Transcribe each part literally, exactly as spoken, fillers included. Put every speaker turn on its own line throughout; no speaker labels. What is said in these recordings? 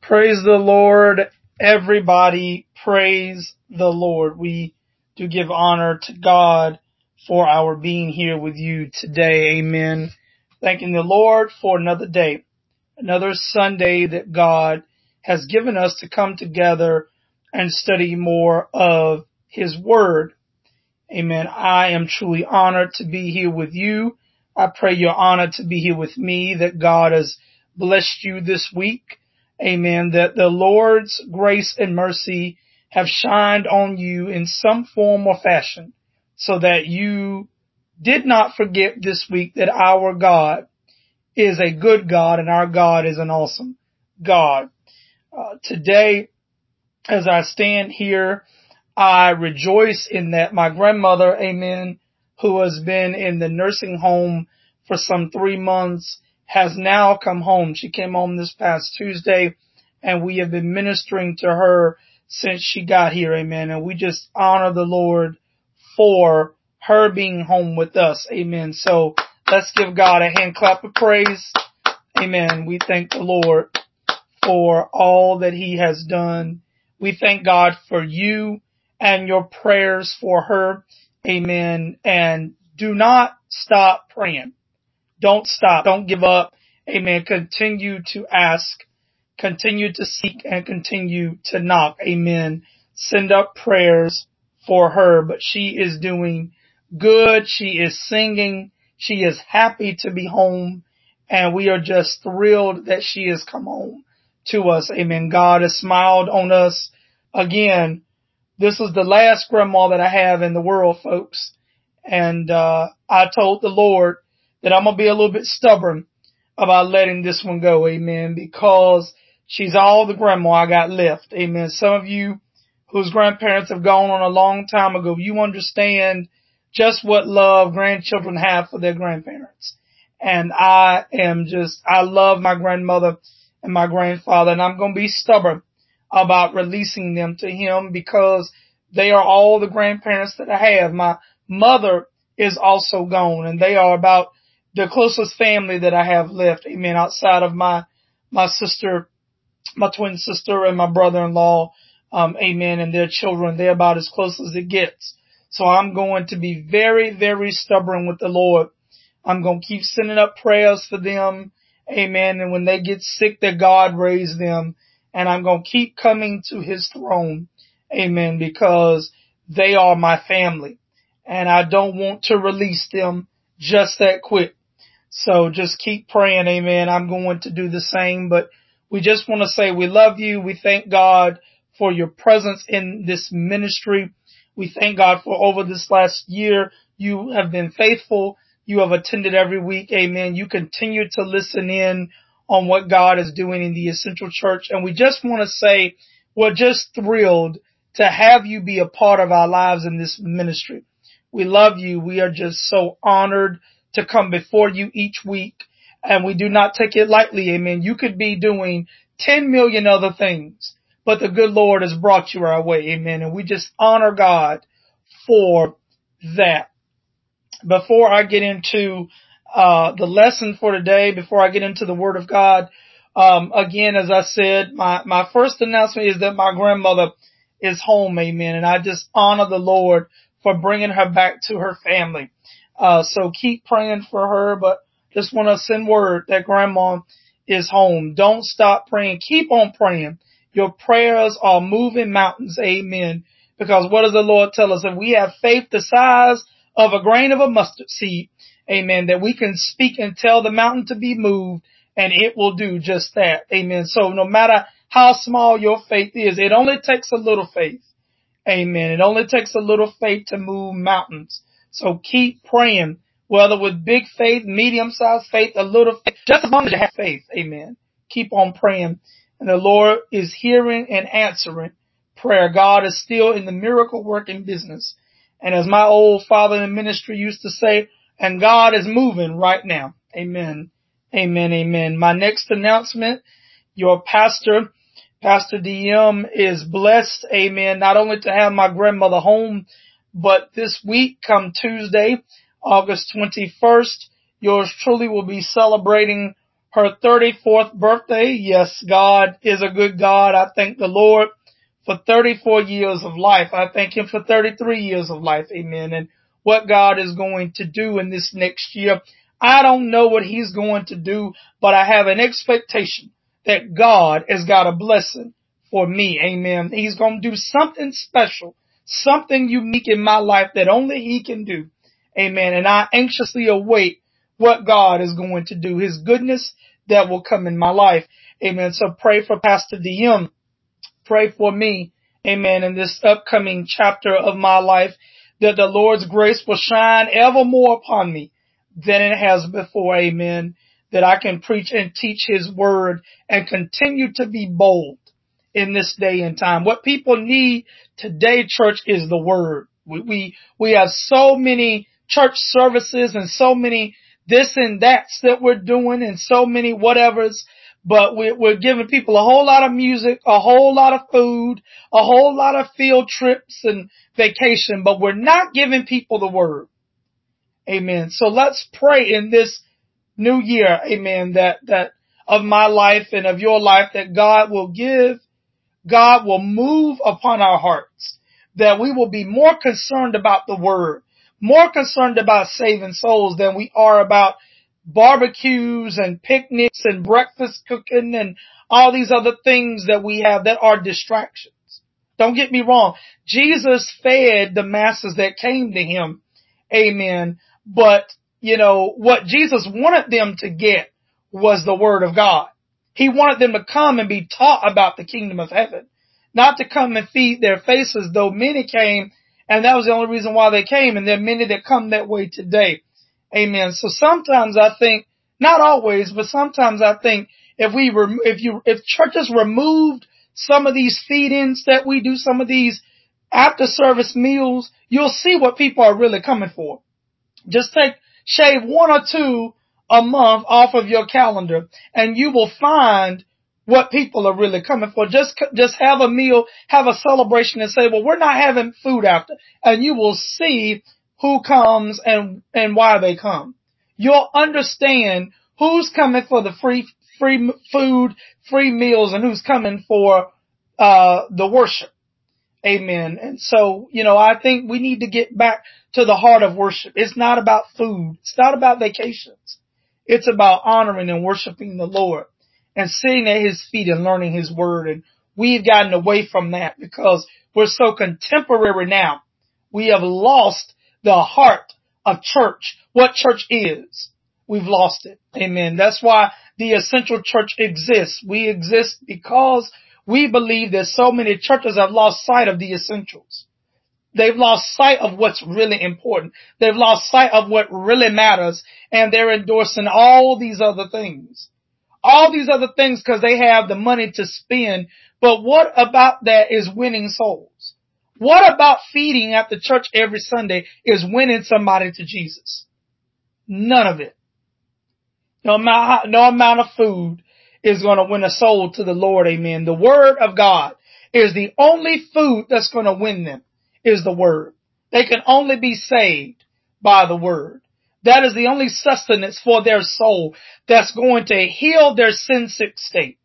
Praise the Lord, everybody. Praise the Lord. We do give honor to God for our being here with you today. Amen. Thanking the Lord for another day, another Sunday that God has given us to come together and study more of His Word. Amen. I am truly honored to be here with you. I pray you're honored to be here with me, that God has blessed you this week. Amen. That the Lord's grace and mercy have shined on you in some form or fashion, so that you did not forget this week that our God is a good God and our God is an awesome God. Uh, today, as I stand here, I rejoice in that my grandmother, amen, who has been in the nursing home for some three months, has now come home. She came home this past Tuesday, and we have been ministering to her since she got here, amen. And we just honor the Lord for her being home with us, amen. So let's give God a hand clap of praise, amen. We thank the Lord for all that He has done. We thank God for you and your prayers for her. Amen. And do not stop praying. Don't stop. Don't give up. Amen. Continue to ask. Continue to seek and continue to knock. Amen. Send up prayers for her. But she is doing good. She is singing. She is happy to be home. And we are just thrilled that she has come home to us. Amen. God has smiled on us again. This is the last grandma that I have in the world, folks. And uh I told the Lord that I'm going to be a little bit stubborn about letting this one go, amen, because she's all the grandma I got left, amen. Some of you whose grandparents have gone on a long time ago, you understand just what love grandchildren have for their grandparents. And I am just, I love my grandmother and my grandfather, and I'm going to be stubborn about releasing them to Him because they are all the grandparents that I have. My mother is also gone, and they are about the closest family that I have left. Amen. Outside of my, my sister, my twin sister and my brother-in-law. Um, amen. And their children, they're about as close as it gets. So I'm going to be very, very stubborn with the Lord. I'm going to keep sending up prayers for them. Amen. And when they get sick, that God raise them. And I'm going to keep coming to His throne. Amen. Because they are my family. And I don't want to release them just that quick. So just keep praying. Amen. I'm going to do the same. But we just want to say we love you. We thank God for your presence in this ministry. We thank God for over this last year. You have been faithful. You have attended every week. Amen. You continue to listen in on what God is doing in the Essential Church. And we just want to say we're just thrilled to have you be a part of our lives in this ministry. We love you. We are just so honored to come before you each week. And we do not take it lightly. Amen. You could be doing ten million other things, but the good Lord has brought you our way. Amen. And we just honor God for that. Before I get into uh the lesson for today, before I get into the Word of God, um again, as I said, my my first announcement is that my grandmother is home, amen, and I just honor the Lord for bringing her back to her family. Uh so keep praying for her, but just want to send word that grandma is home. Don't stop praying. Keep on praying. Your prayers are moving mountains, amen, because what does the Lord tell us? If we have faith the size of a grain of a mustard seed, amen, that we can speak and tell the mountain to be moved, and it will do just that, amen. So no matter how small your faith is, it only takes a little faith, amen. It only takes a little faith to move mountains. So keep praying, whether with big faith, medium-sized faith, a little faith, just as long as you have faith, amen. Keep on praying, and the Lord is hearing and answering prayer. God is still in the miracle working business. And as my old father in the ministry used to say, and God is moving right now. Amen. Amen. Amen. My next announcement, your pastor, Pastor D M, is blessed. Amen. Not only to have my grandmother home, but this week, come Tuesday, August twenty-first, yours truly will be celebrating her thirty-fourth birthday. Yes, God is a good God. I thank the Lord for thirty-four years of life. I thank Him for thirty-three years of life. Amen. And what God is going to do in this next year, I don't know what He's going to do, but I have an expectation that God has got a blessing for me. Amen. He's going to do something special, something unique in my life that only He can do. Amen. And I anxiously await what God is going to do, His goodness that will come in my life. Amen. So pray for Pastor D M. Pray for me. Amen. In this upcoming chapter of my life, that the Lord's grace will shine ever more upon me than it has before. Amen. That I can preach and teach His word and continue to be bold in this day and time. What people need today, church, is the word. We, we, we have so many church services and so many this and that's that we're doing and so many whatevers, but we're, we're giving people a whole lot of music, a whole lot of food, a whole lot of field trips and vacation, but we're not giving people the word. Amen. So let's pray in this new year, amen, that, that of my life and of your life, that God will give, God will move upon our hearts, that we will be more concerned about the word, more concerned about saving souls than we are about barbecues and picnics and breakfast cooking and all these other things that we have that are distractions. Don't get me wrong. Jesus fed the masses that came to Him. Amen. But, you know, what Jesus wanted them to get was the word of God. He wanted them to come and be taught about the kingdom of heaven, not to come and feed their faces, though many came, and that was the only reason why they came, and there are many that come that way today. Amen. So sometimes I think, not always, but sometimes I think if we rem- if you if churches removed some of these feed-ins that we do, some of these after service meals, you'll see what people are really coming for. Just take, shave one or two a month off of your calendar and you will find what people are really coming for. Just, just have a meal, have a celebration and say, well, we're not having food after, and you will see who comes and, and why they come. You'll understand who's coming for the free, free food, free meals, and who's coming for, uh, the worship. Amen. And so, you know, I think we need to get back to the heart of worship. It's not about food. It's not about vacations. It's about honoring and worshiping the Lord and sitting at His feet and learning His word. And we've gotten away from that because we're so contemporary now. We have lost the heart of church, what church is. We've lost it. Amen. That's why the essential church exists. We exist because we believe that so many churches have lost sight of the essentials. They've lost sight of what's really important. They've lost sight of what really matters, and they're endorsing all these other things. All these other things because they have the money to spend. But what about that is winning souls? What about feeding at the church every Sunday is winning somebody to Jesus? None of it. No amount, no amount of food is going to win a soul to the Lord. Amen. The word of God is the only food that's going to win them, is the word. They can only be saved by the word. That is the only sustenance for their soul that's going to heal their sin sick state.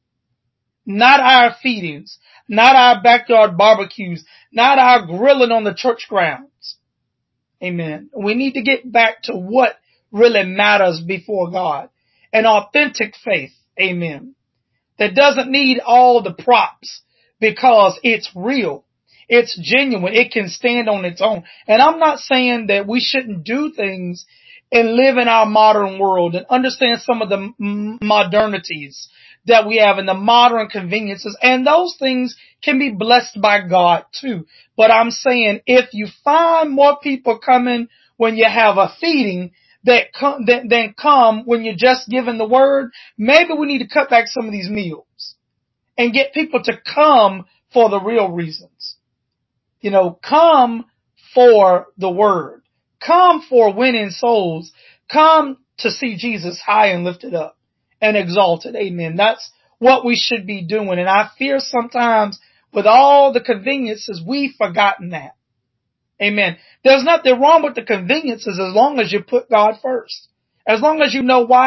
Not our feedings, not our backyard barbecues, not our grilling on the church grounds. Amen. We need to get back to what really matters before God. An authentic faith. Amen. That doesn't need all the props because it's real. It's genuine. It can stand on its own. And I'm not saying that we shouldn't do things and live in our modern world and understand some of the modernities that we have and the modern conveniences. And those things can be blessed by God too. But I'm saying if you find more people coming when you have a feeding that come, that, then come when you're just giving the word, maybe we need to cut back some of these meals and get people to come for the real reasons. You know, come for the word. Come for winning souls. Come to see Jesus high and lifted up and exalted. Amen. That's what we should be doing. And I fear sometimes with all the conveniences, we've forgotten that. Amen. There's nothing wrong with the conveniences as long as you put God first. As long as you know why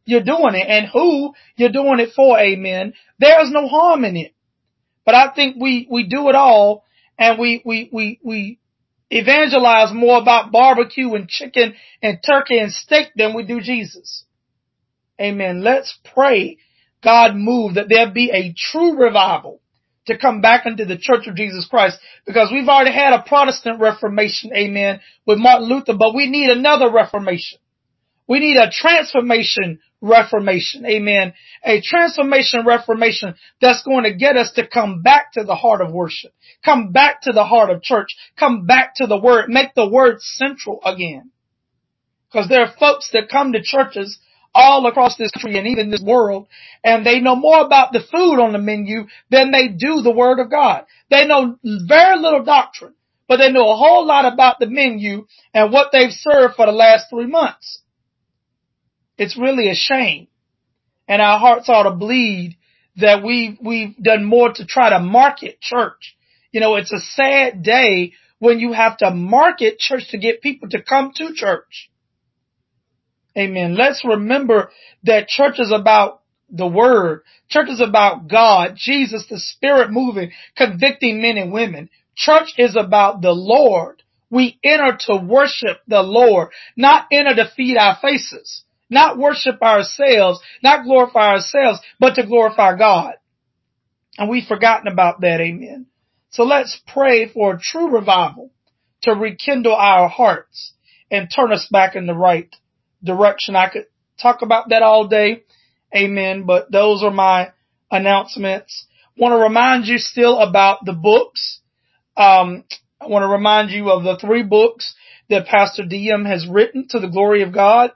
you're doing it and who you're doing it for, amen, there is no harm in it. But I think we, we do it all, and we, we, we, we evangelize more about barbecue and chicken and turkey and steak than we do Jesus. Amen. Let's pray God move, that there be a true revival to come back into the Church of Jesus Christ, because we've already had a Protestant Reformation, amen, with Martin Luther, but we need another Reformation. We need a transformation reformation, amen, a transformation reformation that's going to get us to come back to the heart of worship, come back to the heart of church, come back to the Word, make the Word central again. Because there are folks that come to churches all across this country and even this world, and they know more about the food on the menu than they do the Word of God. They know very little doctrine, but they know a whole lot about the menu and what they've served for the last three months. It's really a shame, and our hearts ought to bleed that we've, we've done more to try to market church. You know, it's a sad day when you have to market church to get people to come to church. Amen. Let's remember that church is about the Word. Church is about God, Jesus, the Spirit moving, convicting men and women. Church is about the Lord. We enter to worship the Lord, not enter to feed our faces, not worship ourselves, not glorify ourselves, but to glorify God. And we've forgotten about that. Amen. So let's pray for a true revival to rekindle our hearts and turn us back in the right direction. I could talk about that all day. Amen. But those are my announcements. Want to remind you still about the books. Um, I want to remind you of the three books that Pastor D M has written to the glory of God.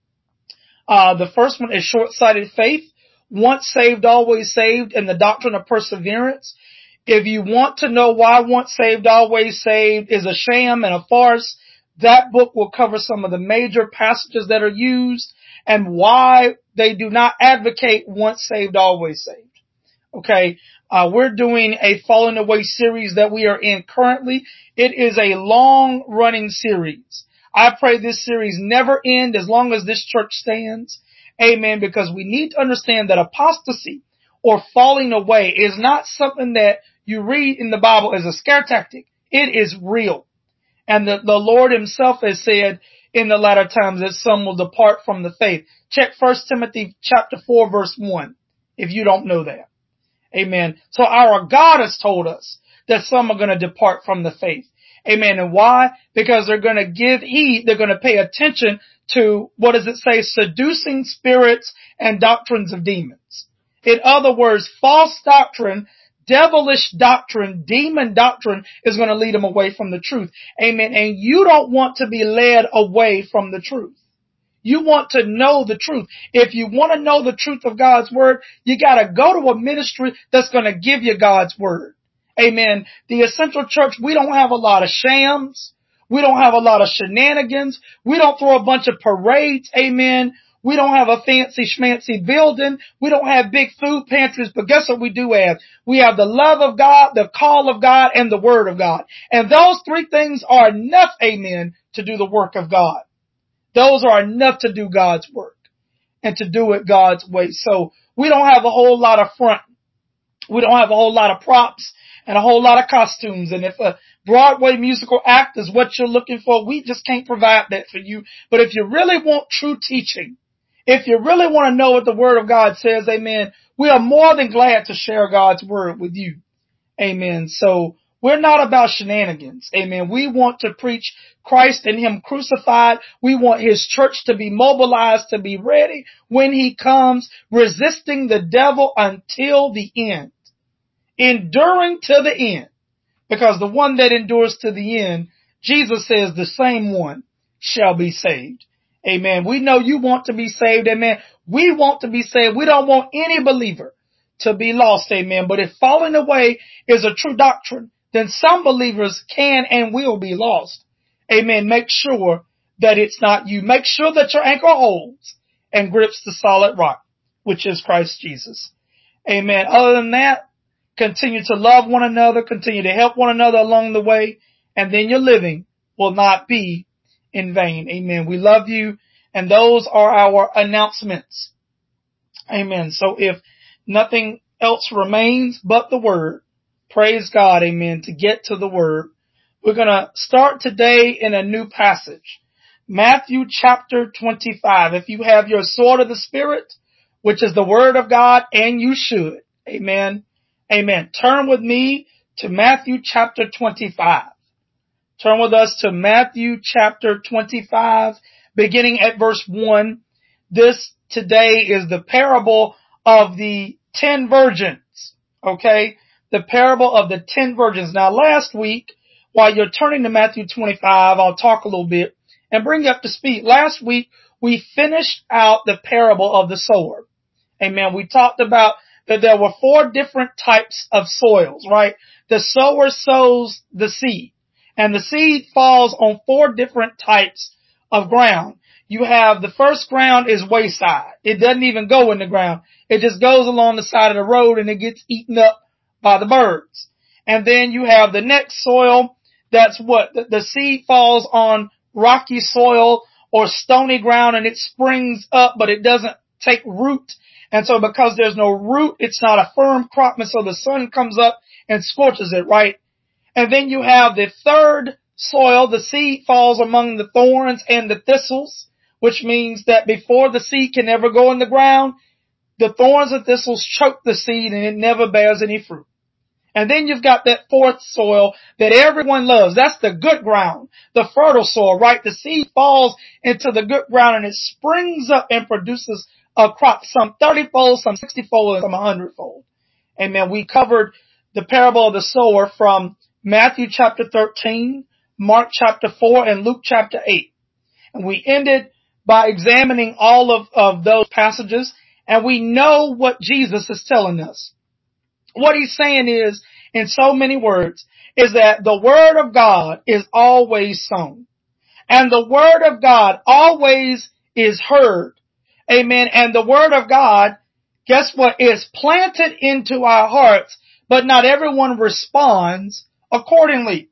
Uh, the first one is Short-Sighted Faith, Once Saved, Always Saved, and the Doctrine of Perseverance. If you want to know why Once Saved, Always Saved is a sham and a farce, that book will cover some of the major passages that are used and why they do not advocate once saved, always saved. Okay. Uh, we're doing a Falling Away series that we are in currently. It is a long running series. I pray this series never end as long as this church stands. Amen. Because we need to understand that apostasy or falling away is not something that you read in the Bible as a scare tactic. It is real. And the, the Lord himself has said in the latter times that some will depart from the faith. Check First Timothy chapter four verse one if you don't know that. Amen. So our God has told us that some are going to depart from the faith. Amen. And why? Because they're going to give heed. They're going to pay attention to, what does it say? Seducing spirits and doctrines of demons. In other words, false doctrine, devilish doctrine, demon doctrine is going to lead them away from the truth. Amen. And you don't want to be led away from the truth. You want to know the truth. If you want to know the truth of God's word, you got to go to a ministry that's going to give you God's word. Amen. The Essential Church, we don't have a lot of shams. We don't have a lot of shenanigans. We don't throw a bunch of parades. Amen. We don't have a fancy schmancy building. We don't have big food pantries, but guess what we do have? We have the love of God, the call of God, and the word of God. And those three things are enough, amen, to do the work of God. Those are enough to do God's work and to do it God's way. So we don't have a whole lot of front. We don't have a whole lot of props and a whole lot of costumes. And if a Broadway musical act is what you're looking for, we just can't provide that for you. But if you really want true teaching, if you really want to know what the word of God says, amen, we are more than glad to share God's word with you. Amen. So we're not about shenanigans. Amen. We want to preach Christ and him crucified. We want his church to be mobilized, to be ready when he comes, resisting the devil until the end, enduring to the end, because the one that endures to the end, Jesus says the same one shall be saved. Amen. We know you want to be saved. Amen. We want to be saved. We don't want any believer to be lost. Amen. But if falling away is a true doctrine, then some believers can and will be lost. Amen. Make sure that it's not you. Make sure that your anchor holds and grips the solid rock, which is Christ Jesus. Amen. Other than that, continue to love one another, continue to help one another along the way, and then your living will not be in vain. Amen. We love you, and those are our announcements. Amen. So if nothing else remains but the word, praise God, amen, to get to the word, we're going to start today in a new passage. Matthew chapter twenty-five. If you have your sword of the Spirit, which is the word of God, and you should, amen, amen. Turn with me to Matthew chapter twenty-five. Turn with us to Matthew chapter twenty-five, beginning at verse one. This today is the parable of the ten virgins. Okay? The parable of the ten virgins. Now last week, while you're turning to Matthew twenty-five, I'll talk a little bit and bring you up to speed. Last week, we finished out the parable of the sower. Amen. We talked about that there were four different types of soils, right? The sower sows the seed, and the seed falls on four different types of ground. You have the first ground is wayside. It doesn't even go in the ground. It just goes along the side of the road and it gets eaten up by the birds. And then you have the next soil. That's what the, the seed falls on rocky soil or stony ground and it springs up, but it doesn't take root. And so because there's no root, it's not a firm crop. And so the sun comes up and scorches it, right? And then you have the third soil. The seed falls among the thorns and the thistles, which means that before the seed can ever go in the ground, the thorns and thistles choke the seed and it never bears any fruit. And then you've got that fourth soil that everyone loves. That's the good ground, the fertile soil, right? The seed falls into the good ground and it springs up and produces a crop, some thirty-fold, some sixty-fold, and some one hundred-fold. Amen. We covered the parable of the sower from Matthew chapter thirteen, Mark chapter four, and Luke chapter eight. And we ended by examining all of, of those passages, and we know what Jesus is telling us. What he's saying is, in so many words, is that the word of God is always sown. And the word of God always is heard. Amen. And the word of God, guess what, is planted into our hearts, but not everyone responds accordingly.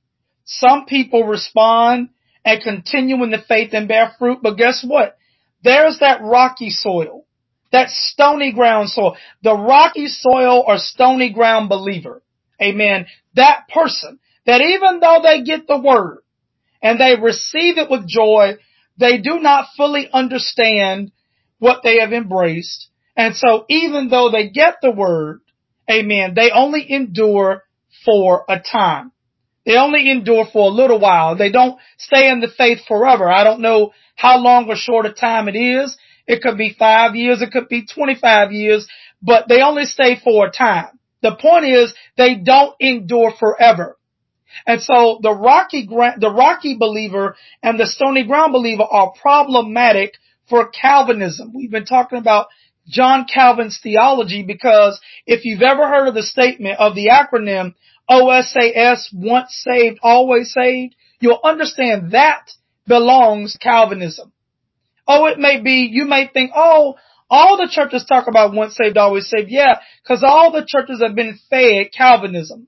Some people respond and continue in the faith and bear fruit, but guess what? There's that rocky soil. That stony ground soil, the rocky soil or stony ground believer. Amen. That person that even though they get the word and they receive it with joy, they do not fully understand what they have embraced. And so even though they get the word, amen, they only endure for a time. They only endure for a little while. They don't stay in the faith forever. I don't know how long or short a time it is. It could be five years. It could be twenty-five years, but they only stay for a time. The point is they don't endure forever. And so the rocky, the rocky believer and the stony ground believer are problematic for Calvinism. We've been talking about John Calvin's theology because if you've ever heard of the statement of the acronym O S A S, once saved, always saved, you'll understand that belongs to Calvinism. Oh, it may be, you may think, oh, all the churches talk about once saved, always saved. Yeah, because all the churches have been fed Calvinism.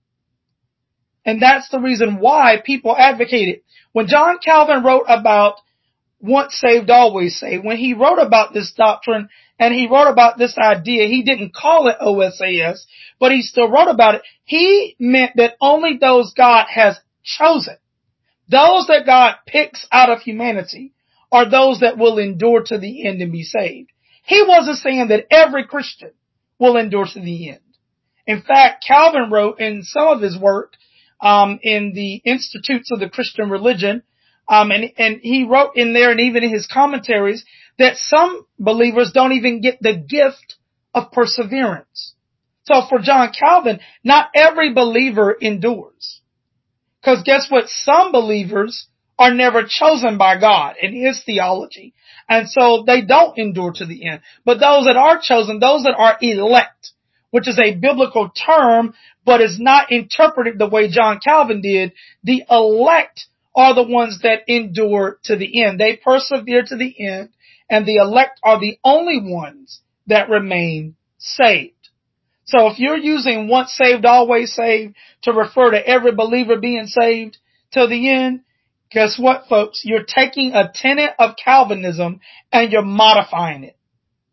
And that's the reason why people advocate it. When John Calvin wrote about once saved, always saved, when he wrote about this doctrine and he wrote about this idea, he didn't call it O S A S, but he still wrote about it. He meant that only those God has chosen, those that God picks out of humanity, are those that will endure to the end and be saved. He wasn't saying that every Christian will endure to the end. In fact, Calvin wrote in some of his work, um, in the Institutes of the Christian Religion, um, and, and he wrote in there and even in his commentaries that some believers don't even get the gift of perseverance. So for John Calvin, not every believer endures. Because guess what? Some believers are never chosen by God in his theology. And so they don't endure to the end. But those that are chosen, those that are elect, which is a biblical term, but is not interpreted the way John Calvin did, the elect are the ones that endure to the end. They persevere to the end, and the elect are the only ones that remain saved. So if you're using once saved, always saved to refer to every believer being saved till the end, guess what, folks? You're taking a tenet of Calvinism and you're modifying it.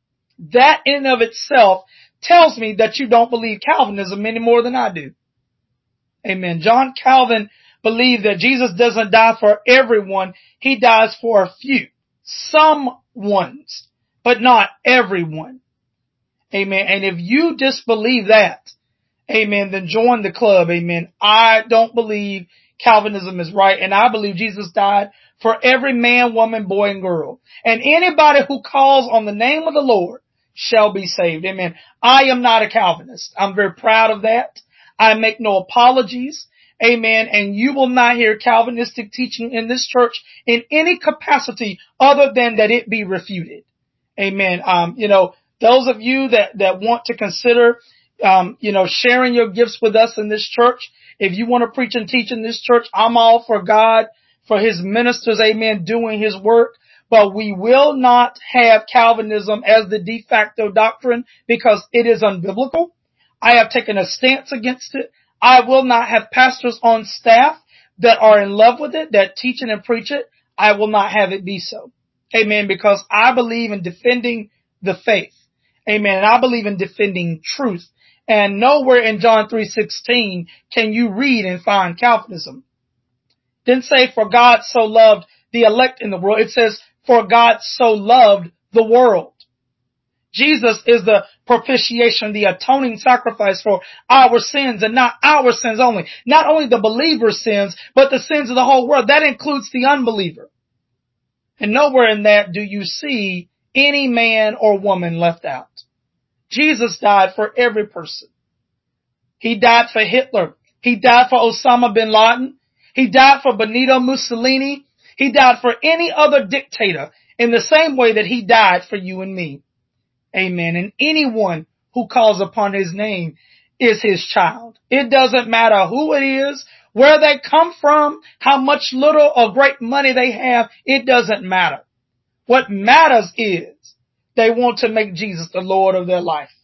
that in and of itself tells me that you don't believe Calvinism any more than I do. Amen. John Calvin believed that Jesus doesn't die for everyone. He dies for a few. Some ones, but not everyone. Amen. And if you disbelieve that, amen, then join the club. Amen. I don't believe Calvinism is right. And I believe Jesus died for every man, woman, boy, and girl. And anybody who calls on the name of the Lord shall be saved. Amen. I am not a Calvinist. I'm very proud of that. I make no apologies. Amen. And you will not hear Calvinistic teaching in this church in any capacity other than that it be refuted. Amen. Um, you know, those of you that, that want to consider, um, you know, sharing your gifts with us in this church, if you want to preach and teach in this church, I'm all for God, for his ministers, amen, doing his work. But we will not have Calvinism as the de facto doctrine because it is unbiblical. I have taken a stance against it. I will not have pastors on staff that are in love with it, that teach it and preach it. I will not have it be so. Amen. Because I believe in defending the faith. Amen. And I believe in defending truth. And nowhere in John three sixteen can you read and find Calvinism. Didn't say for God so loved the elect in the world. It says for God so loved the world. Jesus is the propitiation, the atoning sacrifice for our sins, and not our sins only. Not only the believer's sins, but the sins of the whole world. That includes the unbeliever. And nowhere in that do you see any man or woman left out. Jesus died for every person. He died for Hitler. He died for Osama bin Laden. He died for Benito Mussolini. He died for any other dictator in the same way that he died for you and me. Amen. And anyone who calls upon his name is his child. It doesn't matter who it is, where they come from, how much little or great money they have. It doesn't matter. What matters is they want to make Jesus the Lord of their life.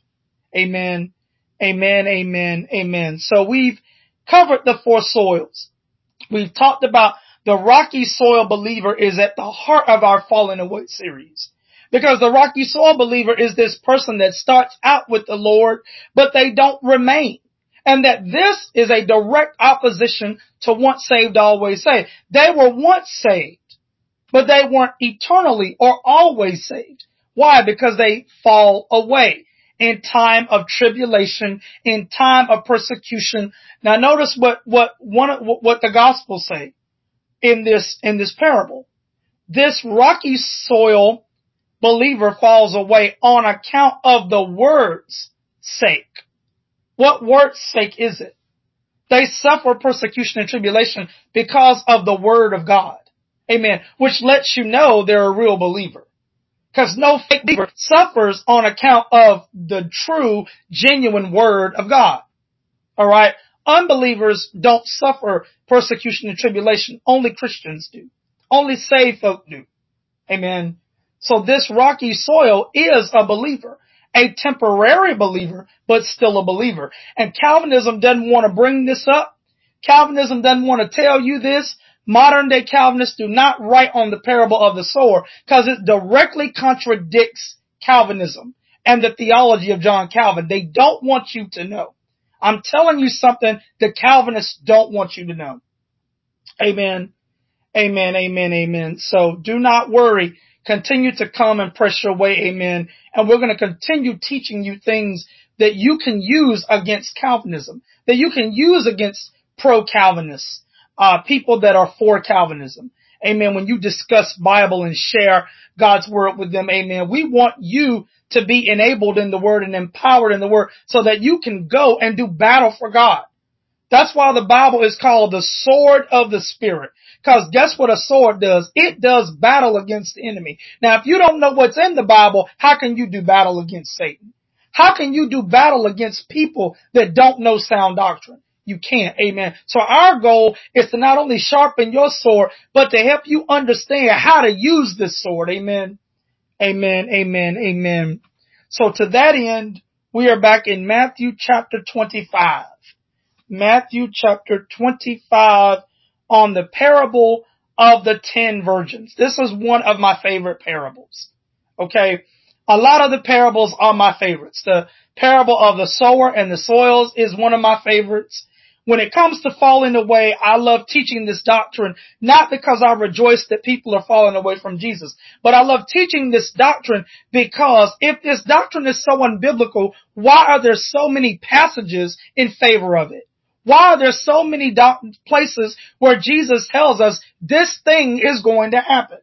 Amen. Amen. Amen. Amen. So we've covered the four soils. We've talked about the rocky soil believer is at the heart of our Falling Away series. Because the rocky soil believer is this person that starts out with the Lord, but they don't remain. And that this is a direct opposition to once saved, always saved. They were once saved, but they weren't eternally or always saved. Why? Because they fall away in time of tribulation, in time of persecution. Now notice what, what one, what the Gospels say in this, in this parable. This rocky soil believer falls away on account of the word's sake. What word's sake is it? They suffer persecution and tribulation because of the word of God. Amen. Which lets you know they're a real believer. Because no fake believer suffers on account of the true, genuine word of God. Alright? Unbelievers don't suffer persecution and tribulation. Only Christians do. Only saved folk do. Amen. So this rocky soil is a believer, a temporary believer, but still a believer. And Calvinism doesn't want to bring this up. Calvinism doesn't want to tell you this. Modern day Calvinists do not write on the parable of the sower because it directly contradicts Calvinism and the theology of John Calvin. They don't want you to know. I'm telling you something the Calvinists don't want you to know. Amen. Amen. Amen. Amen. So do not worry. Continue to come and press your way. Amen. And we're going to continue teaching you things that you can use against Calvinism, that you can use against pro-Calvinists, uh, people that are for Calvinism. Amen. When you discuss Bible and share God's word with them. Amen. We want you to be enabled in the word and empowered in the word so that you can go and do battle for God. That's why the Bible is called the sword of the Spirit. Because guess what a sword does? It does battle against the enemy. Now, if you don't know what's in the Bible, how can you do battle against Satan? How can you do battle against people that don't know sound doctrine? You can't. Amen. So our goal is to not only sharpen your sword, but to help you understand how to use this sword. Amen. Amen. Amen. Amen. So to that end, we are back in Matthew chapter twenty-five. Matthew chapter twenty-five on the parable of the ten virgins. This is one of my favorite parables. Okay. A lot of the parables are my favorites. The parable of the sower and the soils is one of my favorites. When it comes to falling away, I love teaching this doctrine, not because I rejoice that people are falling away from Jesus, but I love teaching this doctrine because if this doctrine is so unbiblical, why are there so many passages in favor of it? Why are there so many doc- places where Jesus tells us this thing is going to happen?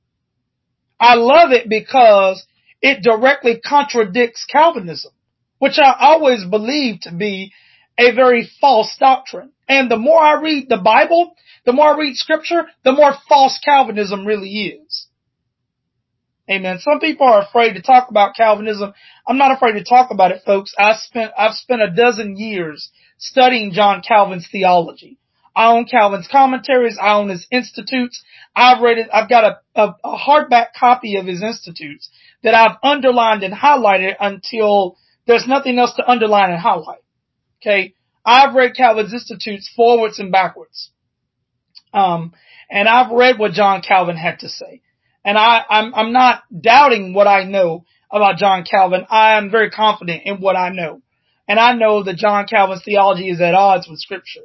I love it because it directly contradicts Calvinism, which I always believed to be a very false doctrine. And the more I read the Bible, the more I read scripture, the more false Calvinism really is. Amen. Some people are afraid to talk about Calvinism. I'm not afraid to talk about it, folks. I spent, I've spent a dozen years studying John Calvin's theology. I own Calvin's commentaries. I own his institutes. I've read it. I've got a, a, a hardback copy of his institutes that I've underlined and highlighted until there's nothing else to underline and highlight. Okay. I've read Calvin's institutes forwards and backwards. Um, and I've read what John Calvin had to say. And I, I'm, I'm not doubting what I know about John Calvin. I am very confident in what I know. And I know that John Calvin's theology is at odds with scripture.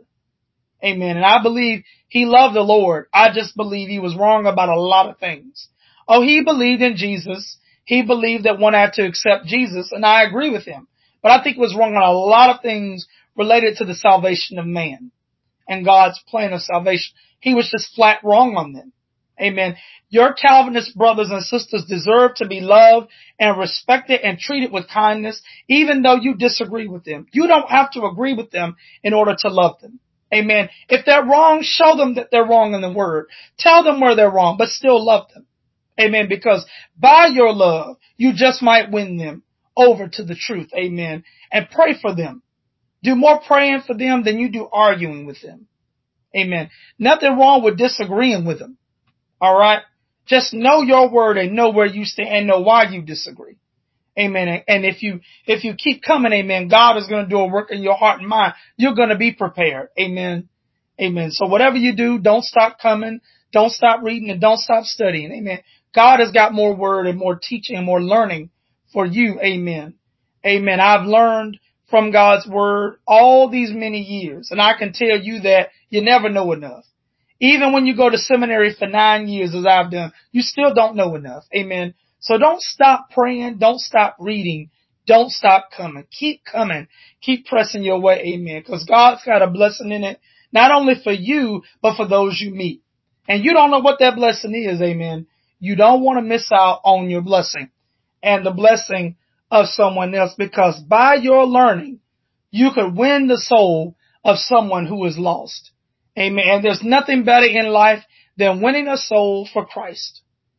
Amen. And I believe he loved the Lord. I just believe he was wrong about a lot of things. Oh, he believed in Jesus. He believed that one had to accept Jesus, and I agree with him. But I think he was wrong on a lot of things related to the salvation of man and God's plan of salvation. He was just flat wrong on them. Amen. Your Calvinist brothers and sisters deserve to be loved and respected and treated with kindness, even though you disagree with them. You don't have to agree with them in order to love them. Amen. If they're wrong, show them that they're wrong in the word. Tell them where they're wrong, but still love them. Amen. Because by your love, you just might win them over to the truth. Amen. And pray for them. Do more praying for them than you do arguing with them. Amen. Nothing wrong with disagreeing with them. All right. Just know your word and know where you stand and know why you disagree. Amen. And if you, if you keep coming, amen, God is going to do a work in your heart and mind. You're going to be prepared. Amen. Amen. So whatever you do, don't stop coming. Don't stop reading and don't stop studying. Amen. God has got more word and more teaching and more learning for you. Amen. Amen. I've learned from God's word all these many years, and I can tell you that you never know enough. Even when you go to seminary for nine years, as I've done, you still don't know enough. Amen. So don't stop praying. Don't stop reading. Don't stop coming. Keep coming. Keep pressing your way. Amen. Because God's got a blessing in it, not only for you, but for those you meet. And you don't know what that blessing is. Amen. You don't want to miss out on your blessing and the blessing of someone else, because by your learning, you could win the soul of someone who is lost. Amen. And there's nothing better in life than winning a soul for Christ.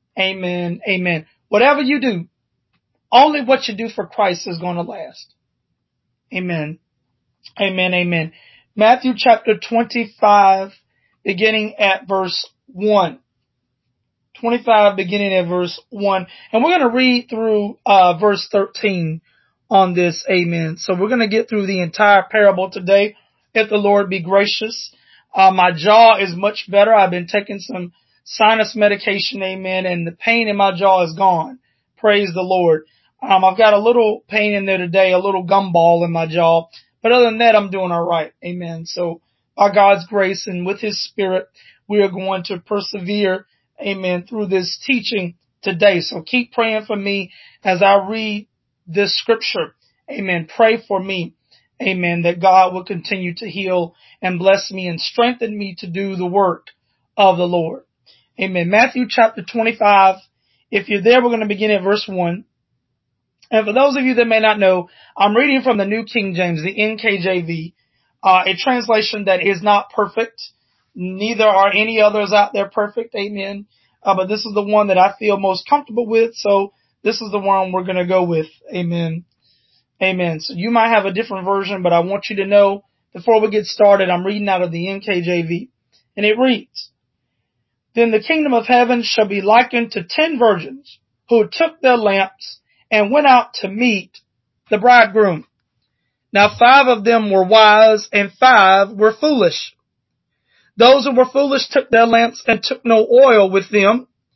Amen. Amen. Whatever you do, only what you do for Christ is going to last. Amen. Amen. Amen. Matthew chapter twenty-five, beginning at verse one. twenty-five, beginning at verse one. And we're going to read through uh verse thirteen on this. Amen. So we're going to get through the entire parable today, if the Lord be gracious. Uh, my jaw is much better. I've been taking some sinus medication. Amen. And the pain in my jaw is gone. Praise the Lord. Um, I've got a little pain in there today, a little gumball in my jaw. But other than that, I'm doing all right. Amen. So by God's grace and with his spirit, we are going to persevere. Amen. Through this teaching today. So keep praying for me as I read this scripture. Amen. Pray for me. Amen. That God will continue to heal and bless me and strengthen me to do the work of the Lord. Amen. Matthew chapter twenty-five. If you're there, we're going to begin at verse one. And for those of you that may not know, I'm reading from the New King James, the N K J V, uh, a translation that is not perfect. Neither are any others out there perfect. Amen. Uh, but this is the one that I feel most comfortable with. So this is the one we're going to go with. Amen. Amen. So you might have a different version, but I want you to know before we get started, I'm reading out of the N K J V, and it reads, "Then the kingdom of heaven shall be likened to ten virgins who took their lamps and went out to meet the bridegroom. Now five of them were wise and five were foolish. Those who were foolish took their lamps and took no oil with them,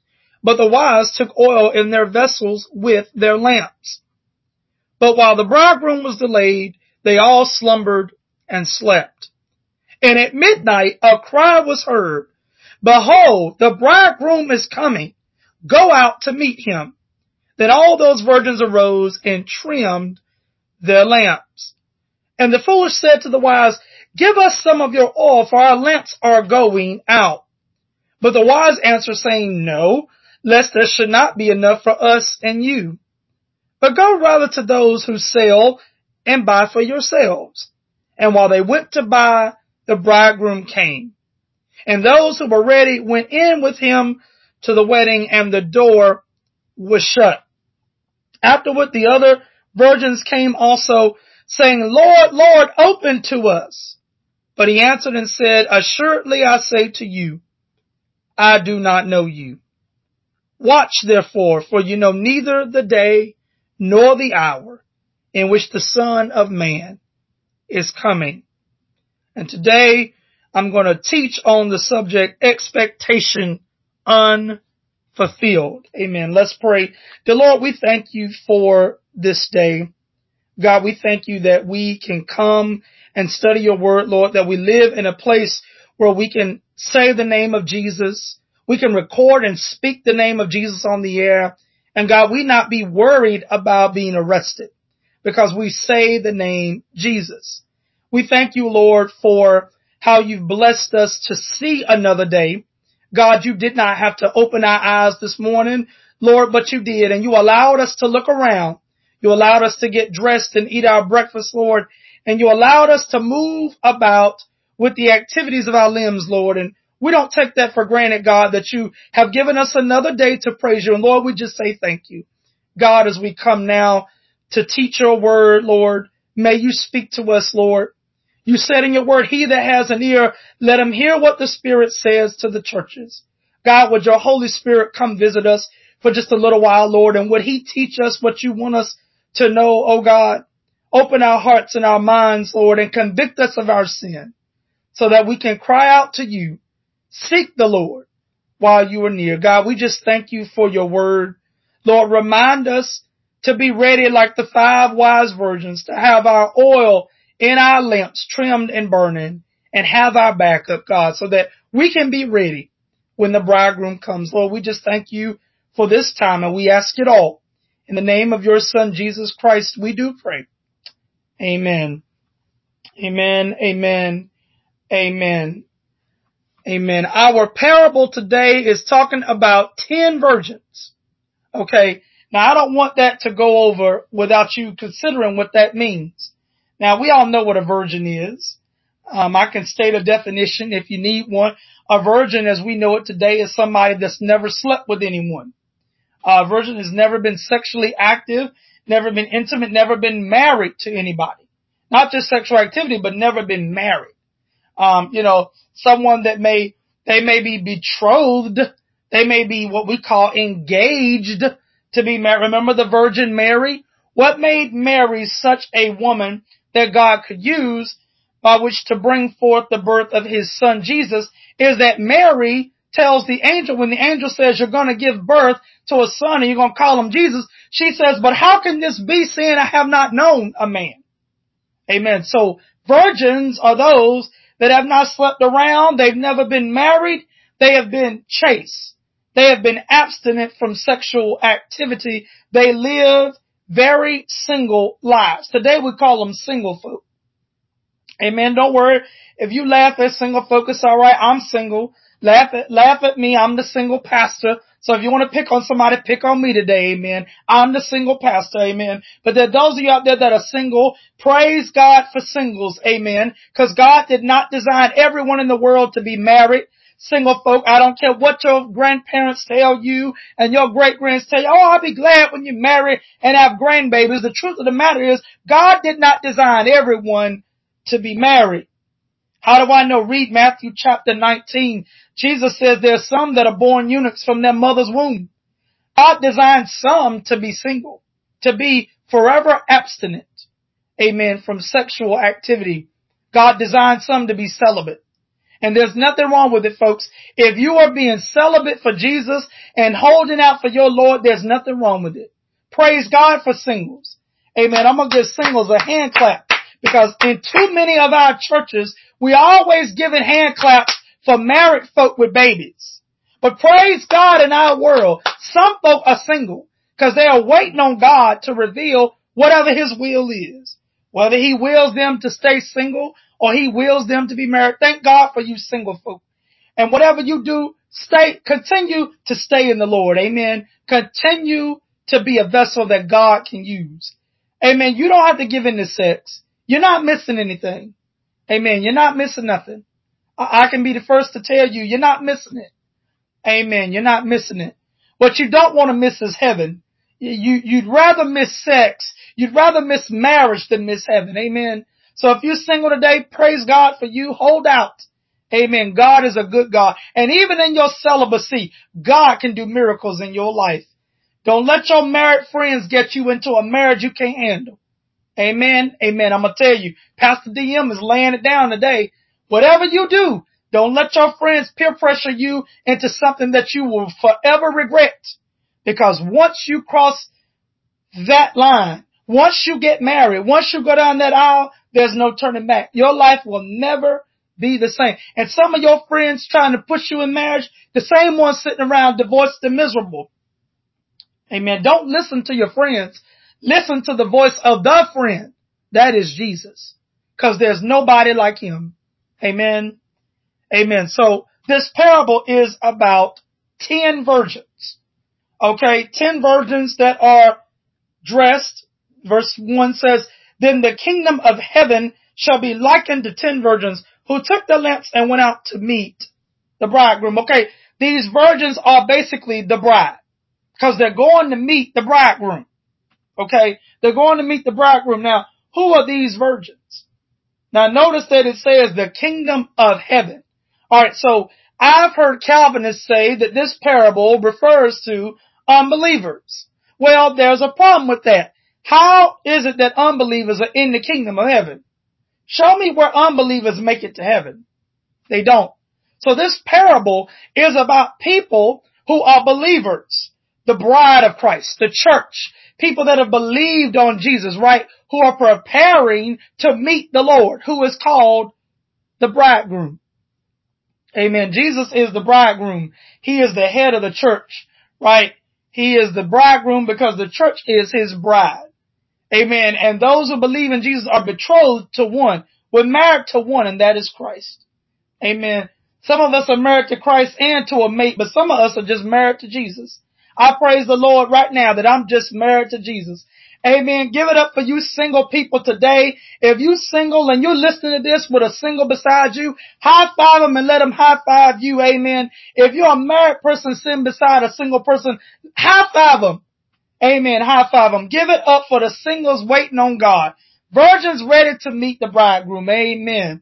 But the wise took oil in their vessels with their lamps. But while the bridegroom was delayed, they all slumbered and slept. And at midnight a cry was heard, Behold, the bridegroom is coming. Go out to meet him. Then all those virgins arose and trimmed their lamps. And the foolish said to the wise, Give us some of your oil, for our lamps are going out. But the wise answered, saying, No, lest there should not be enough for us and you. But go rather to those who sell and buy for yourselves. And while they went to buy, the bridegroom came. And those who were ready went in with him to the wedding, and the door was shut. Afterward, the other virgins came also, saying, Lord, Lord, open to us. But he answered and said, Assuredly I say to you, I do not know you. Watch therefore, for you know neither the day nor the hour in which the Son of Man is coming. And today I'm going to teach on the subject, expectation unfulfilled. Amen. Let's pray. Dear Lord, we thank you for this day. God, we thank you that we can come and study your word, Lord, that we live in a place where we can say the name of Jesus. We can record and speak the name of Jesus on the air. And God, we not be worried about being arrested because we say the name Jesus. We thank you, Lord, for how you've blessed us to see another day. God, you did not have to open our eyes this morning, Lord, but you did. And you allowed us to look around. You allowed us to get dressed and eat our breakfast, Lord. And you allowed us to move about with the activities of our limbs, Lord. And we don't take that for granted, God, that you have given us another day to praise you. And Lord, we just say thank you. God, as we come now to teach your word, Lord, may you speak to us, Lord. You said in your word, he that has an ear, let him hear what the Spirit says to the churches. God, would your Holy Spirit come visit us for just a little while, Lord, and would he teach us what you want us to know, oh God? Open our hearts and our minds, Lord, and convict us of our sin so that we can cry out to you. Seek the Lord while you are near. God, we just thank you for your word. Lord, remind us to be ready like the five wise virgins, to have our oil in our lamps trimmed and burning, and have our backup, God, so that we can be ready when the bridegroom comes. Lord, we just thank you for this time, and we ask it all. In the name of your Son, Jesus Christ, we do pray. Amen. Amen. Amen. Amen. Amen. Our parable today is talking about ten virgins. Okay. Now, I don't want that to go over without you considering what that means. Now, we all know what a virgin is. Um, I can state a definition if you need one. A virgin, as we know it today, is somebody that's never slept with anyone. A virgin has never been sexually active, never been intimate, never been married to anybody. Not just sexual activity, but never been married. Um, you know, someone that may, they may be betrothed. They may be what we call engaged to be married. Remember the Virgin Mary? What made Mary such a woman that God could use by which to bring forth the birth of his son Jesus is that Mary tells the angel, when the angel says you're going to give birth to a son and you're going to call him Jesus, she says, but how can this be, seeing I have not known a man? Amen. So virgins are those that have not slept around. They've never been married. They have been chaste. They have been abstinent from sexual activity. They live very single lives. Today we call them single folk. Amen. Don't worry. If you laugh at single folk, it's all right. I'm single. Laugh at, laugh at me. I'm the single pastor. So if you want to pick on somebody, pick on me today. Amen. I'm the single pastor. Amen. But there are those of you out there that are single. Praise God for singles. Amen. Because God did not design everyone in the world to be married. Single folk, I don't care what your grandparents tell you and your great-grands tell you. Oh, I'll be glad when you marry and have grandbabies. The truth of the matter is God did not design everyone to be married. How do I know? Read Matthew chapter nineteen. Jesus says there's some that are born eunuchs from their mother's womb. God designed some to be single, to be forever abstinent. Amen. From sexual activity. God designed some to be celibate. And there's nothing wrong with it, folks. If you are being celibate for Jesus and holding out for your Lord, there's nothing wrong with it. Praise God for singles. Amen. I'm going to give singles a hand clap, because in too many of our churches, we always giving hand claps for married folk with babies. But praise God, in our world, some folk are single because they are waiting on God to reveal whatever His will is. Whether He wills them to stay single or He wills them to be married. Thank God for you single folk. And whatever you do, stay, continue to stay in the Lord. Amen. Continue to be a vessel that God can use. Amen. You don't have to give in to sex. You're not missing anything. Amen. You're not missing nothing. I, I can be the first to tell you, you're not missing it. Amen. You're not missing it. What you don't want to miss is heaven. You, you'd rather miss sex. You'd rather miss marriage than miss heaven. Amen. So if you're single today, praise God for you. Hold out. Amen. God is a good God. And even in your celibacy, God can do miracles in your life. Don't let your married friends get you into a marriage you can't handle. Amen. Amen. I'm going to tell you, Pastor D M is laying it down today. Whatever you do, don't let your friends peer pressure you into something that you will forever regret. Because once you cross that line, once you get married, once you go down that aisle, there's no turning back. Your life will never be the same. And some of your friends trying to push you in marriage, the same ones sitting around divorced and miserable. Amen. Don't listen to your friends. Listen to the voice of the friend. That is Jesus. Because there's nobody like Him. Amen. Amen. So this parable is about ten virgins. Okay, ten virgins that are dressed. Verse one says, then the kingdom of heaven shall be likened to ten virgins who took their lamps and went out to meet the bridegroom. Okay, these virgins are basically the bride, because they're going to meet the bridegroom. Okay, they're going to meet the bridegroom. Now, who are these virgins? Now, notice that it says the kingdom of heaven. All right, so I've heard Calvinists say that this parable refers to unbelievers. Well, there's a problem with that. How is it that unbelievers are in the kingdom of heaven? Show me where unbelievers make it to heaven. They don't. So this parable is about people who are believers, the bride of Christ, the church, people that have believed on Jesus, right? Who are preparing to meet the Lord, who is called the bridegroom. Amen. Jesus is the bridegroom. He is the head of the church, right? He is the bridegroom because the church is His bride. Amen. And those who believe in Jesus are betrothed to one. We're married to one, and that is Christ. Amen. Some of us are married to Christ and to a mate, but some of us are just married to Jesus. I praise the Lord right now that I'm just married to Jesus. Amen. Give it up for you single people today. If you single and you're listening to this with a single beside you, high five them and let them high five you. Amen. If you're a married person sitting beside a single person, high five them. Amen. High five them. Give it up for the singles waiting on God. Virgins ready to meet the bridegroom. Amen.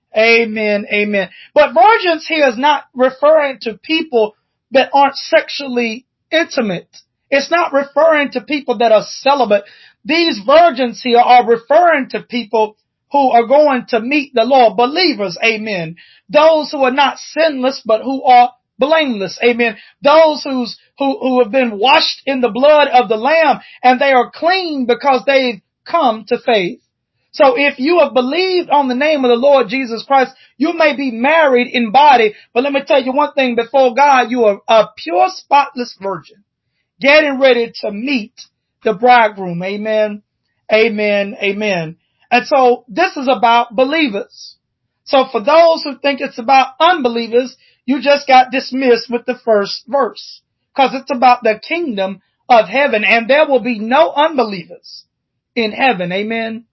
Amen. Amen. But virgins here is not referring to people that aren't sexually intimate. It's not referring to people that are celibate. These virgins here are referring to people who are going to meet the Lord. Believers. Amen. Those who are not sinless, but who are blameless. Amen. Those who's, who, who have been washed in the blood of the Lamb, and they are clean because they've come to faith. So if you have believed on the name of the Lord Jesus Christ, you may be married in body, but let me tell you one thing, before God, you are a pure, spotless virgin, getting ready to meet the bridegroom. Amen. Amen. Amen. And so this is about believers. So for those who think it's about unbelievers, you just got dismissed with the first verse, because it's about the kingdom of heaven, and there will be no unbelievers in heaven. Amen.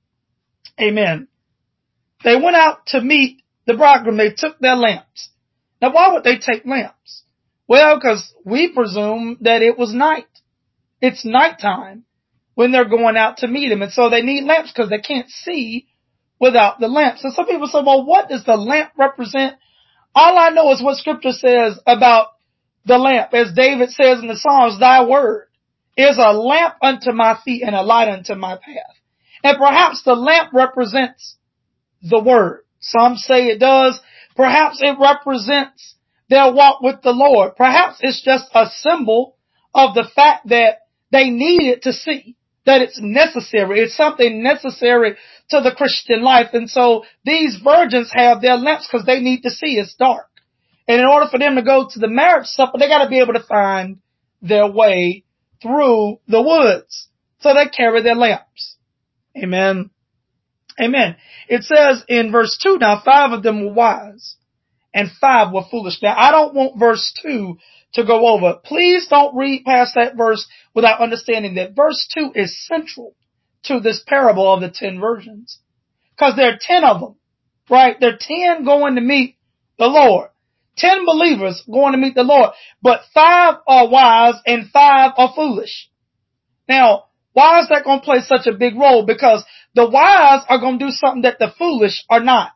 Amen. They went out to meet the bridegroom. They took their lamps. Now, why would they take lamps? Well, because we presume that it was night. It's nighttime when they're going out to meet him. And so they need lamps because they can't see without the lamps. And some people say, well, what does the lamp represent? All I know is what scripture says about the lamp. As David says in the Psalms, thy word is a lamp unto my feet and a light unto my path. And perhaps the lamp represents the word. Some say it does. Perhaps it represents their walk with the Lord. Perhaps it's just a symbol of the fact that they needed to see that it's necessary. It's something necessary to the Christian life. And so these virgins have their lamps because they need to see. It's dark. And in order for them to go to the marriage supper, they got to be able to find their way through the woods. So they carry their lamps. Amen. Amen. It says in verse two, now five of them were wise and five were foolish. Now I don't want verse two to go over. Please don't read past that verse without understanding that verse two is central to this parable of the ten virgins. Because there are ten of them, right? There are ten going to meet the Lord. Ten believers going to meet the Lord. But five are wise and five are foolish. Now, why is that going to play such a big role? Because the wise are going to do something that the foolish are not.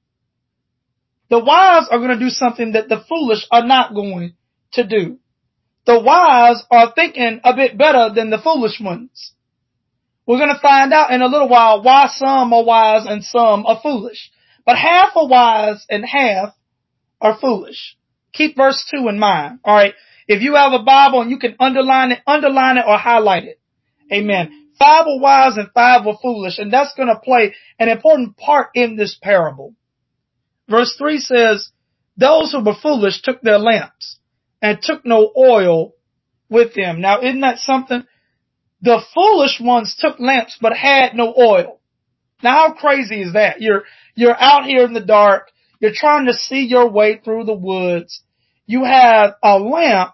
The wise are going to do something that the foolish are not going to do. The wise are thinking a bit better than the foolish ones. We're going to find out in a little while why some are wise and some are foolish. But half are wise and half are foolish. Keep verse two in mind. All right. If you have a Bible and you can underline it, underline it or highlight it. Amen. Five were wise and five were foolish. And that's going to play an important part in this parable. Verse three says, those who were foolish took their lamps and took no oil with them. Now, isn't that something? The foolish ones took lamps but had no oil. Now, how crazy is that? You're, you're out here in the dark. You're trying to see your way through the woods. You have a lamp,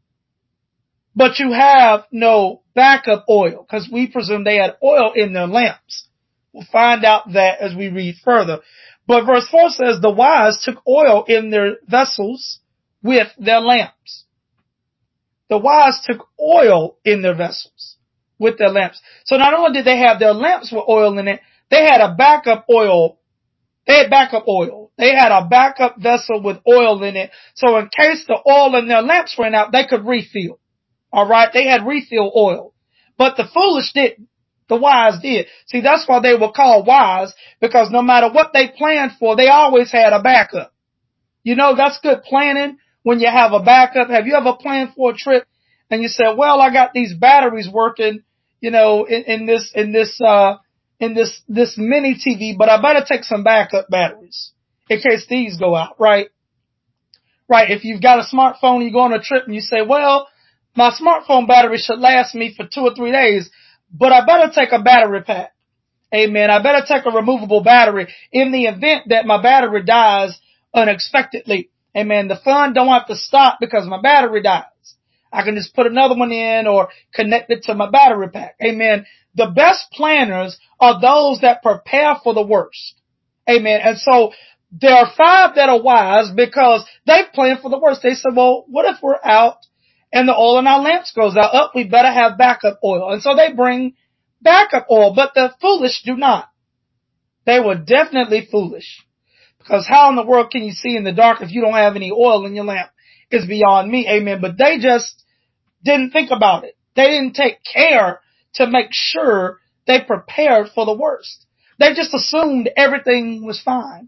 but you have no backup oil because we presume they had oil in their lamps. We'll find out that as we read further. But verse four says the wise took oil in their vessels with their lamps. The wise took oil in their vessels with their lamps. So not only did they have their lamps with oil in it, they had a backup oil. They had backup oil. They had a backup vessel with oil in it. So in case the oil in their lamps ran out, they could refill. All right. They had refill oil, but the foolish didn't. The wise did. See, that's why they were called wise, because no matter what they planned for, they always had a backup. You know, that's good planning when you have a backup. Have you ever planned for a trip and you said, well, I got these batteries working, you know, in, in this, in this, uh, in this, this mini T V, but I better take some backup batteries in case these go out, right? Right. If you've got a smartphone and you go on a trip and you say, well, my smartphone battery should last me for two or three days, but I better take a battery pack. Amen. I better take a removable battery in the event that my battery dies unexpectedly. Amen. The fun don't have to stop because my battery dies. I can just put another one in or connect it to my battery pack. Amen. The best planners are those that prepare for the worst. Amen. And so there are five that are wise because they've planned for the worst. They said, well, what if we're out and the oil in our lamps goes out? Oh, we better have backup oil. And so they bring backup oil, but the foolish do not. They were definitely foolish. Because how in the world can you see in the dark if you don't have any oil in your lamp? Is beyond me. Amen. But they just didn't think about it. They didn't take care to make sure they prepared for the worst. They just assumed everything was fine.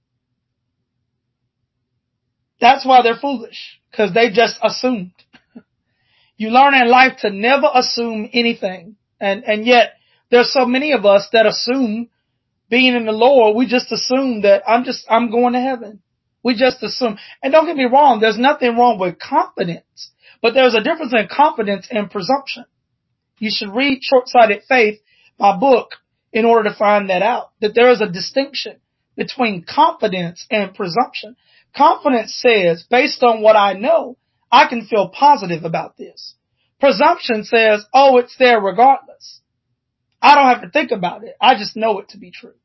That's why they're foolish. Because they just assumed. You learn in life to never assume anything. And, and yet there's so many of us that assume being in the Lord, we just assume that I'm just, I'm going to heaven. We just assume. And don't get me wrong, there's nothing wrong with confidence, but there's a difference in confidence and presumption. You should read Short-Sighted Faith, my book, in order to find that out, that there is a distinction between confidence and presumption. Confidence says, based on what I know, I can feel positive about this. Presumption says, oh, it's there regardless. I don't have to think about it. I just know it to be true.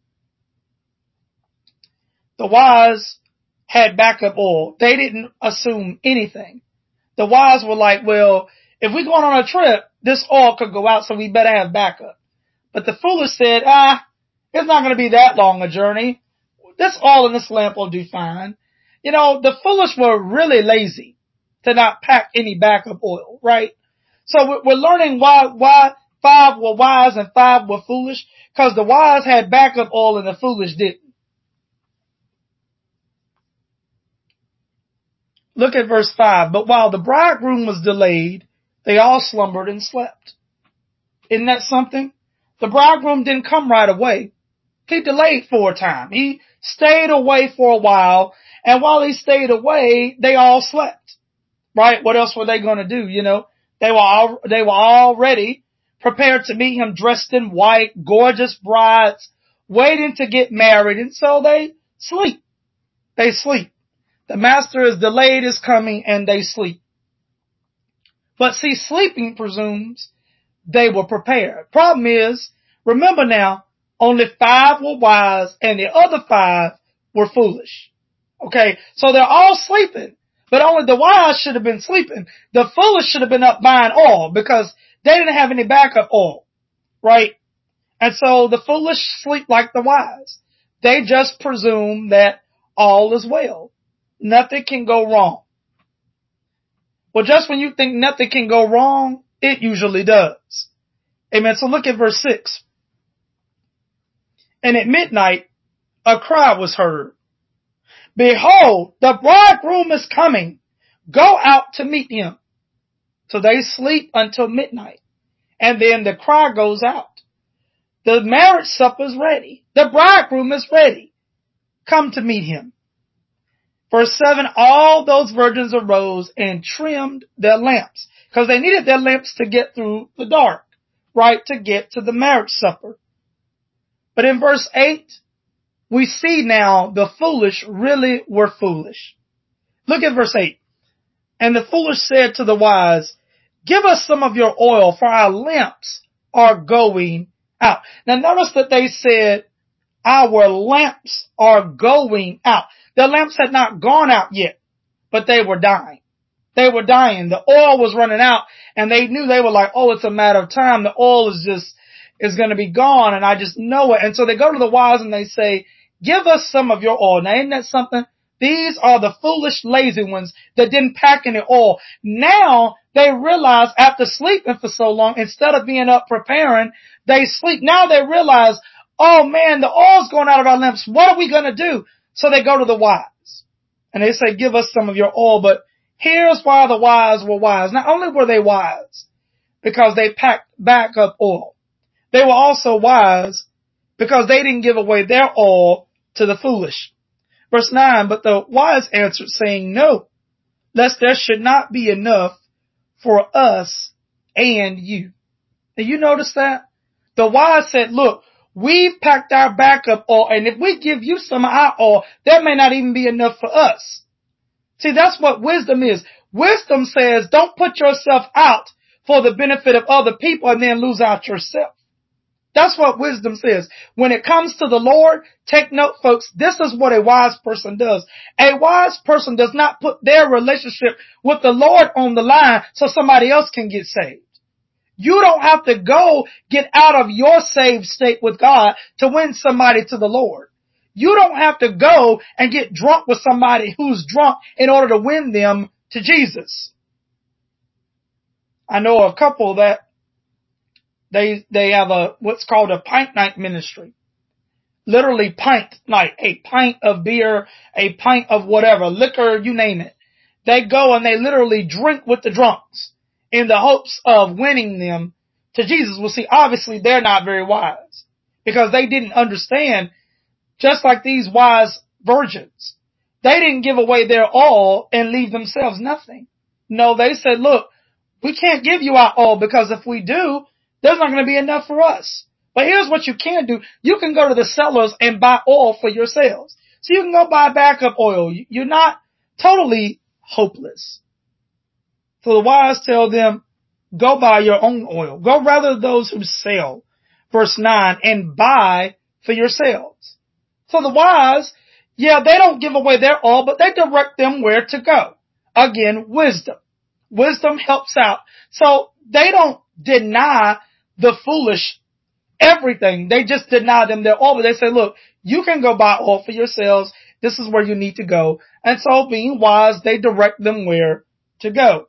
The wise had backup oil. They didn't assume anything. The wise were like, well, if we're going on a trip, this oil could go out, so we better have backup. But the foolish said, ah, it's not going to be that long a journey. This oil in this lamp will do fine. You know, the foolish were really lazy to not pack any backup oil, right? So we're learning why, why five were wise and five were foolish, because the wise had backup oil and the foolish didn't. Look at verse five. But while the bridegroom was delayed, they all slumbered and slept. Isn't that something? The bridegroom didn't come right away. He delayed for a time. He stayed away for a while. And while he stayed away, they all slept. Right? What else were they going to do? You know, they were all, they were already prepared to meet him dressed in white, gorgeous brides, waiting to get married. And so they sleep. They sleep. The master is delayed his coming and they sleep. But see, sleeping presumes they were prepared. Problem is, remember now, only five were wise and the other five were foolish. Okay, so they're all sleeping, but only the wise should have been sleeping. The foolish should have been up buying oil because they didn't have any backup oil, right? And so the foolish sleep like the wise. They just presume that all is well. Nothing can go wrong. Well, just when you think nothing can go wrong, it usually does. Amen. So look at verse six. And at midnight, a cry was heard. Behold, the bridegroom is coming. Go out to meet him. So they sleep until midnight. And then the cry goes out. The marriage supper is ready. The bridegroom is ready. Come to meet him. Verse seven, all those virgins arose and trimmed their lamps. Because they needed their lamps to get through the dark. Right? To get to the marriage supper. But in verse eight, we see now the foolish really were foolish. Look at verse eight. And the foolish said to the wise, give us some of your oil, for our lamps are going out. Now notice that they said, our lamps are going out. Their lamps had not gone out yet, but they were dying. They were dying. The oil was running out, and they knew, they were like, oh, it's a matter of time. The oil is just, is going to be gone, and I just know it. And so they go to the wise and they say, give us some of your oil. Now, isn't that something? These are the foolish, lazy ones that didn't pack any oil. Now they realize after sleeping for so long, instead of being up preparing, they sleep. Now they realize, oh man, the oil's going out of our lamps. What are we going to do? So they go to the wise and they say, give us some of your oil. But here's why the wise were wise. Not only were they wise because they packed back up oil, they were also wise because they didn't give away their oil to the foolish. Verse nine, but the wise answered, saying, no, lest there should not be enough for us and you. Now you notice that? The wise said, look, we've packed our backup oil, and if we give you some of our oil, there may not even be enough for us. See, that's what wisdom is. Wisdom says, don't put yourself out for the benefit of other people and then lose out yourself. That's what wisdom says. When it comes to the Lord, take note, folks, this is what a wise person does. A wise person does not put their relationship with the Lord on the line so somebody else can get saved. You don't have to go get out of your saved state with God to win somebody to the Lord. You don't have to go and get drunk with somebody who's drunk in order to win them to Jesus. I know a couple that They, they have a, what's called a pint night ministry. Literally pint night. A pint of beer, a pint of whatever, liquor, you name it. They go and they literally drink with the drunks in the hopes of winning them to Jesus. Well, see, obviously they're not very wise because they didn't understand, just like these wise virgins. They didn't give away their all and leave themselves nothing. No, they said, look, we can't give you our all because if we do, there's not going to be enough for us. But here's what you can do. You can go to the cellars and buy oil for yourselves. So you can go buy backup oil. You're not totally hopeless. So the wise tell them, go buy your own oil. Go rather those who sell. Verse nine, and buy for yourselves. So the wise, yeah, they don't give away their oil, but they direct them where to go. Again, wisdom. Wisdom helps out. So they don't deny the foolish everything. They just deny them their oil. But they say, look, you can go buy oil for yourselves. This is where you need to go. And so being wise, they direct them where to go.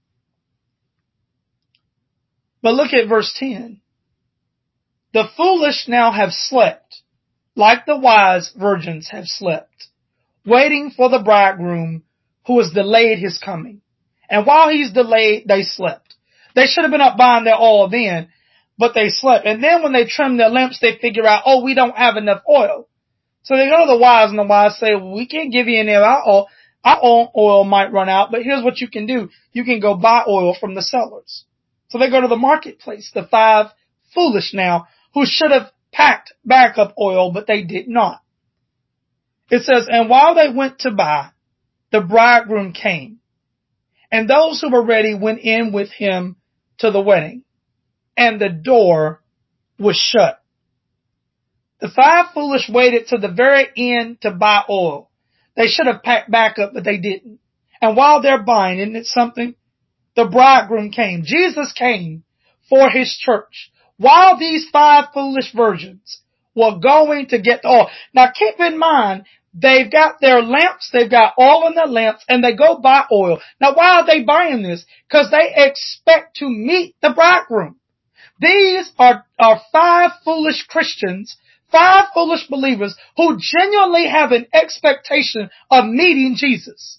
But look at verse ten. The foolish now have slept, like the wise virgins have slept, waiting for the bridegroom who has delayed his coming. And while he's delayed, they slept. They should have been up buying their oil then, but they slept. And then when they trim their lamps, they figure out, oh, we don't have enough oil. So they go to the wise, and the wise say, well, we can't give you any of our oil. Our own oil might run out, but here's what you can do. You can go buy oil from the sellers. So they go to the marketplace, the five foolish now, who should have packed backup oil, but they did not. It says, and while they went to buy, the bridegroom came, and those who were ready went in with him to the wedding, and the door was shut. The five foolish waited to the very end to buy oil. They should have packed backup, but they didn't. And while they're buying, isn't it something? The bridegroom came. Jesus came for his church. While these five foolish virgins were going to get the oil. Now keep in mind, they've got their lamps, they've got oil in their lamps, and they go buy oil. Now why are they buying this? Because they expect to meet the bridegroom. These are, are five foolish Christians, five foolish believers who genuinely have an expectation of meeting Jesus.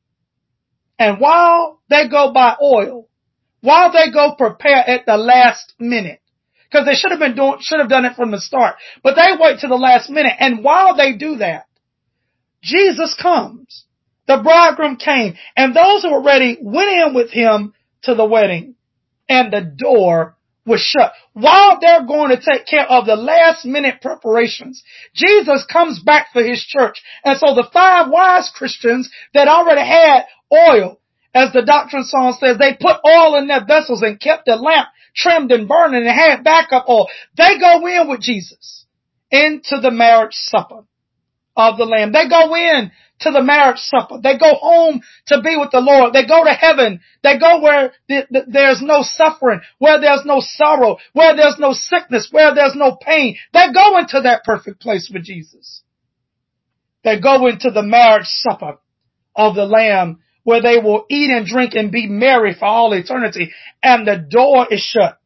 And while they go buy oil, while they go prepare at the last minute, because they should have been doing, should have done it from the start, but they wait to the last minute. And while they do that, Jesus comes. The bridegroom came, and those who were ready went in with him to the wedding, and the door was shut. While they're going to take care of the last minute preparations, Jesus comes back for his church. And so the five wise Christians that already had oil, as the doctrine song says, they put oil in their vessels and kept the lamp trimmed and burning and had backup oil. They go in with Jesus into the marriage supper of the Lamb. They go in to the marriage supper. They go home to be with the Lord. They go to heaven. They go where th- th- there's no suffering, where there's no sorrow, where there's no sickness, where there's no pain. They go into that perfect place with Jesus. They go into the marriage supper of the Lamb, where they will eat and drink and be merry for all eternity, and the door is shut.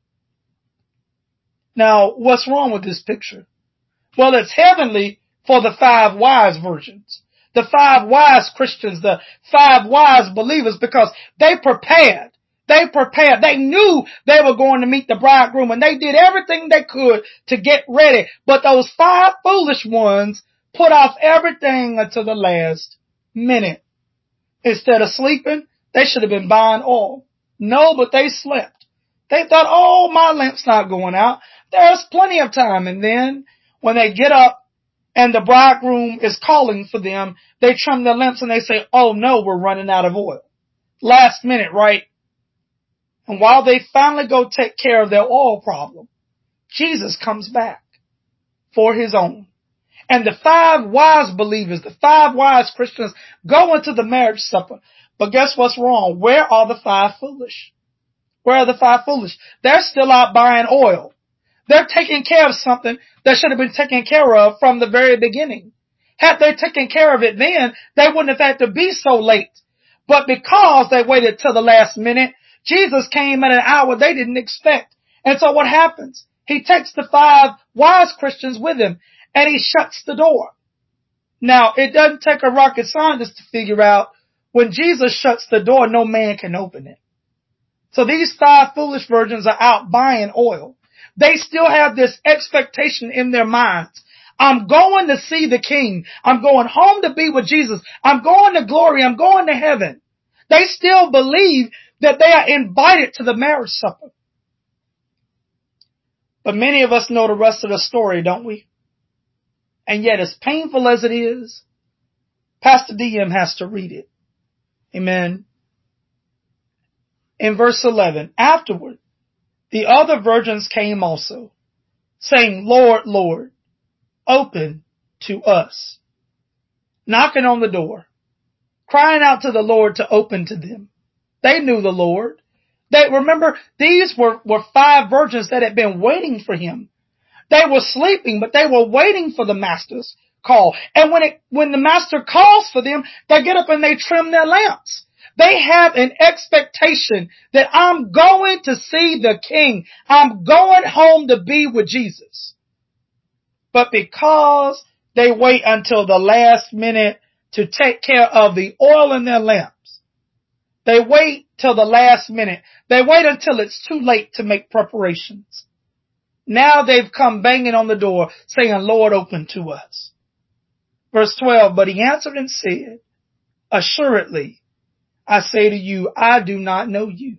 Now, what's wrong with this picture? Well, it's heavenly for the five wise virgins, the five wise Christians, the five wise believers, because they prepared. They prepared. They knew they were going to meet the bridegroom, and they did everything they could to get ready. But those five foolish ones put off everything until the last minute. Instead of sleeping, they should have been buying oil. No, but they slept. They thought, oh, my lamp's not going out. There's plenty of time. And then when they get up and the bridegroom is calling for them, they trim their lamps and they say, oh no, we're running out of oil. Last minute, right? And while they finally go take care of their oil problem, Jesus comes back for his own. And the five wise believers, the five wise Christians go into the marriage supper. But guess what's wrong? Where are the five foolish? Where are the five foolish? They're still out buying oil. They're taking care of something that should have been taken care of from the very beginning. Had they taken care of it then, they wouldn't have had to be so late. But because they waited till the last minute, Jesus came at an hour they didn't expect. And so what happens? He takes the five wise Christians with him, and he shuts the door. Now, it doesn't take a rocket scientist to figure out when Jesus shuts the door, no man can open it. So these five foolish virgins are out buying oil. They still have this expectation in their minds. I'm going to see the King. I'm going home to be with Jesus. I'm going to glory. I'm going to heaven. They still believe that they are invited to the marriage supper. But many of us know the rest of the story, don't we? And yet, as painful as it is, Pastor D M has to read it. Amen. In verse eleven, afterward, the other virgins came also, saying, Lord, Lord, open to us. Knocking on the door, crying out to the Lord to open to them. They knew the Lord. They remember, these were, were five virgins that had been waiting for him. They were sleeping, but they were waiting for the master's call. And when it, when the master calls for them, they get up and they trim their lamps. They have an expectation that I'm going to see the King. I'm going home to be with Jesus. But because they wait until the last minute to take care of the oil in their lamps. They wait till the last minute. They wait until it's too late to make preparations. Now they've come banging on the door saying, Lord, open to us. Verse twelve, but he answered and said, assuredly, I say to you, I do not know you.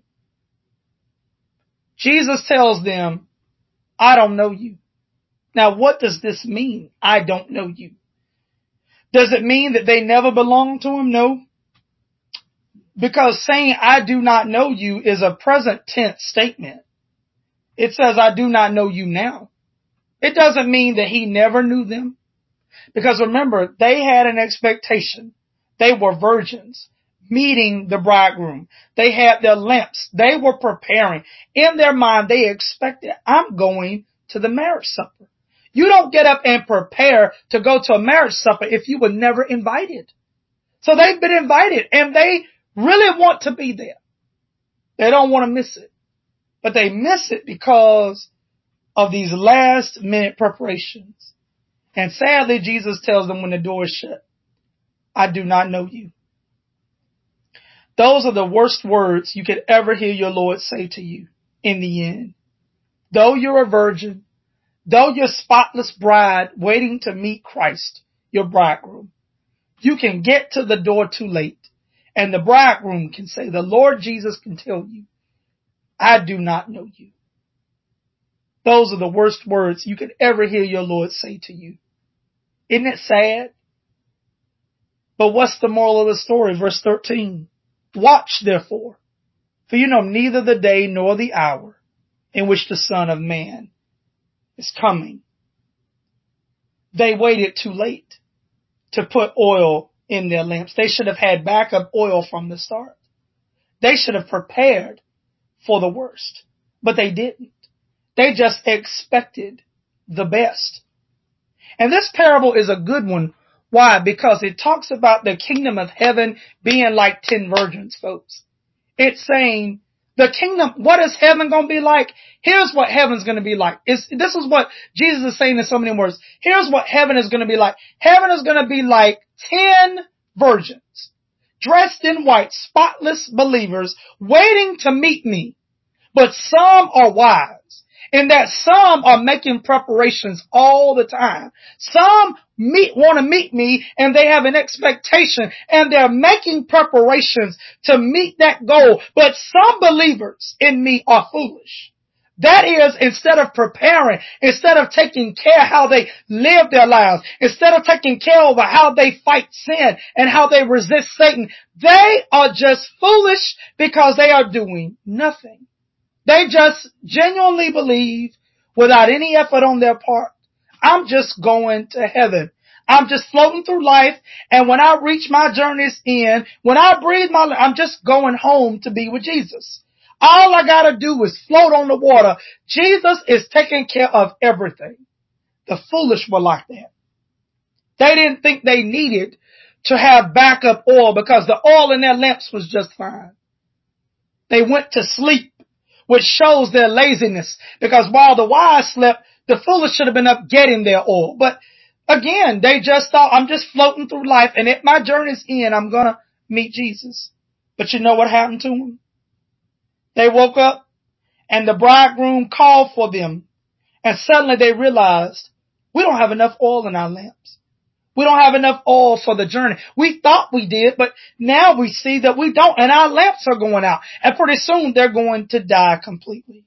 Jesus tells them, I don't know you. Now, what does this mean? I don't know you. Does it mean that they never belonged to him? No. Because saying I do not know you is a present tense statement. It says I do not know you now. It doesn't mean that he never knew them. Because remember, they had an expectation. They were virgins meeting the bridegroom. They had their lamps. They were preparing. In their mind, they expected, I'm going to the marriage supper. You don't get up and prepare to go to a marriage supper if you were never invited. So they've been invited and they really want to be there. They don't want to miss it. But they miss it because of these last minute preparations. And sadly, Jesus tells them when the door is shut, I do not know you. Those are the worst words you could ever hear your Lord say to you in the end. Though you're a virgin, though you're spotless bride waiting to meet Christ, your bridegroom, you can get to the door too late. And the bridegroom can say, the Lord Jesus can tell you, I do not know you. Those are the worst words you could ever hear your Lord say to you. Isn't it sad? But what's the moral of the story? Verse thirteen. Watch therefore, for you know neither the day nor the hour in which the Son of Man is coming. They waited too late to put oil in their lamps. They should have had backup oil from the start. They should have prepared for the worst, but they didn't. They just expected the best. And this parable is a good one. Why? Because it talks about the kingdom of heaven being like ten virgins, folks. It's saying the kingdom, what is heaven going to be like? Here's what heaven's going to be like. It's, this is what Jesus is saying in so many words. Here's what heaven is going to be like. Heaven is going to be like ten virgins dressed in white, spotless believers waiting to meet me. But some are wise. In that some are making preparations all the time. Some meet, want to meet me and they have an expectation and they're making preparations to meet that goal. But some believers in me are foolish. That is, instead of preparing, instead of taking care how they live their lives, instead of taking care of how they fight sin and how they resist Satan, they are just foolish because they are doing nothing. They just genuinely believe without any effort on their part, I'm just going to heaven. I'm just floating through life. And when I reach my journey's end, when I breathe my life, I'm just going home to be with Jesus. All I got to do is float on the water. Jesus is taking care of everything. The foolish were like that. They didn't think they needed to have backup oil because the oil in their lamps was just fine. They went to sleep, which shows their laziness, because while the wise slept, the foolish should have been up getting their oil. But again, they just thought, I'm just floating through life, and at my journey's end, I'm going to meet Jesus. But you know what happened to them? They woke up, and the bridegroom called for them, and suddenly they realized, we don't have enough oil in our lamps. We don't have enough oil for the journey. We thought we did, but now we see that we don't, and our lamps are going out. And pretty soon they're going to die completely.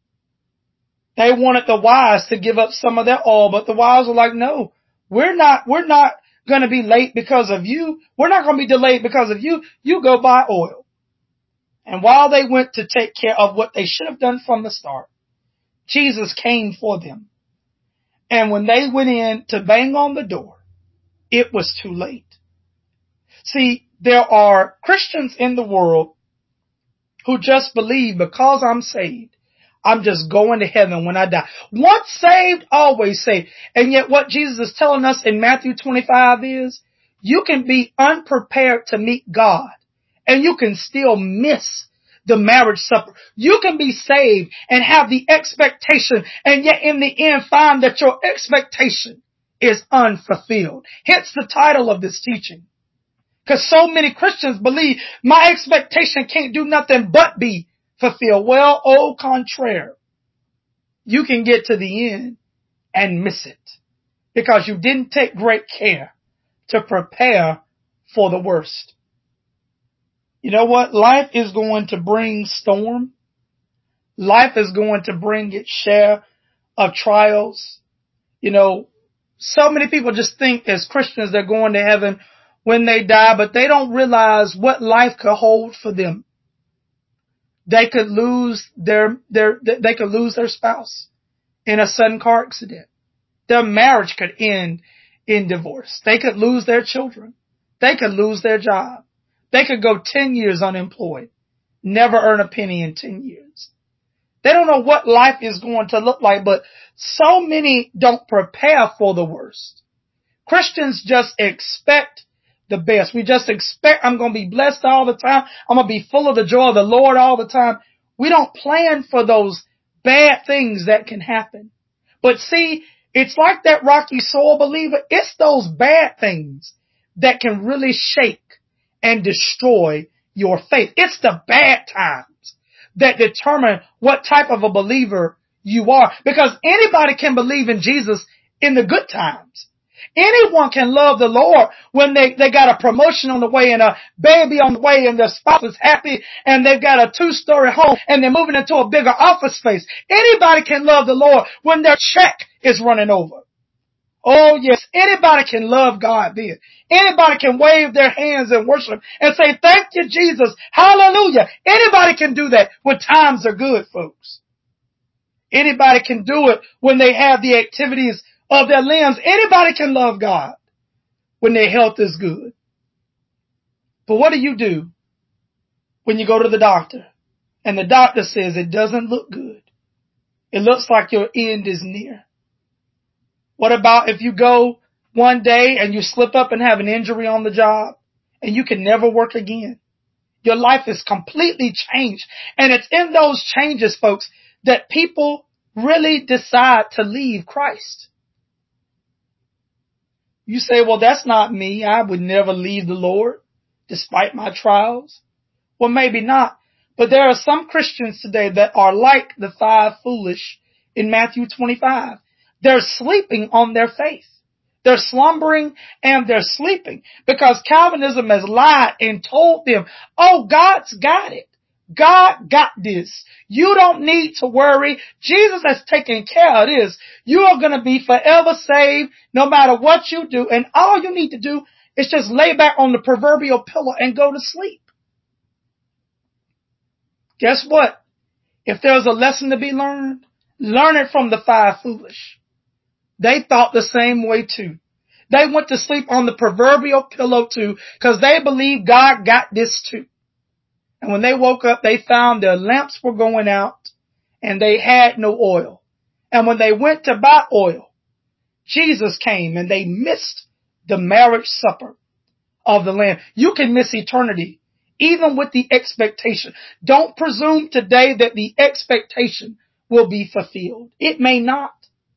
They wanted the wise to give up some of their oil, but the wise were like, no, we're not, we're not going to be late because of you. We're not going to be delayed because of you. You go buy oil. And while they went to take care of what they should have done from the start, Jesus came for them. And when they went in to bang on the door, it was too late. See, there are Christians in the world who just believe because I'm saved, I'm just going to heaven when I die. Once saved, always saved. And yet what Jesus is telling us in Matthew twenty-five is, you can be unprepared to meet God and you can still miss the marriage supper. You can be saved and have the expectation and yet in the end find that your expectation is unfulfilled. Hence the title of this teaching. Because so many Christians believe my expectation can't do nothing but be fulfilled. Well, au contraire. You can get to the end and miss it because you didn't take great care to prepare for the worst. You know what? Life is going to bring storm. Life is going to bring its share of trials. You know, so many people just think as Christians they're going to heaven when they die, but they don't realize what life could hold for them. They could lose their, their, they could lose their spouse in a sudden car accident. Their marriage could end in divorce. They could lose their children. They could lose their job. They could go ten years unemployed, never earn a penny in ten years. They don't know what life is going to look like, but so many don't prepare for the worst. Christians just expect the best. We just expect I'm going to be blessed all the time. I'm going to be full of the joy of the Lord all the time. We don't plan for those bad things that can happen. But see, it's like that rocky soil believer. It's those bad things that can really shake and destroy your faith. It's the bad times that determine what type of a believer you are. Because anybody can believe in Jesus in the good times. Anyone can love the Lord when they, they got a promotion on the way and a baby on the way and their spouse is happy and they've got a two-story home and they're moving into a bigger office space. Anybody can love the Lord when their check is running over. Oh yes, anybody can love God then. Anybody can wave their hands and worship and say, thank you, Jesus. Hallelujah. Anybody can do that when times are good, folks. Anybody can do it when they have the activities of their limbs. Anybody can love God when their health is good. But what do you do when you go to the doctor and the doctor says it doesn't look good? It looks like your end is near. What about if you go one day and you slip up and have an injury on the job and you can never work again? Your life is completely changed. And it's in those changes, folks, that people really decide to leave Christ. You say, well, that's not me. I would never leave the Lord despite my trials. Well, maybe not. But there are some Christians today that are like the five foolish in Matthew twenty-five. They're sleeping on their faith. They're slumbering and they're sleeping because Calvinism has lied and told them, oh, God's got it. God got this. You don't need to worry. Jesus has taken care of this. You are going to be forever saved no matter what you do. And all you need to do is just lay back on the proverbial pillow and go to sleep. Guess what? If there's a lesson to be learned, learn it from the five foolish. They thought the same way too. They went to sleep on the proverbial pillow too because they believed God got this too. And when they woke up, they found their lamps were going out and they had no oil. And when they went to buy oil, Jesus came and they missed the marriage supper of the Lamb. You can miss eternity even with the expectation. Don't presume today that the expectation will be fulfilled. It may not.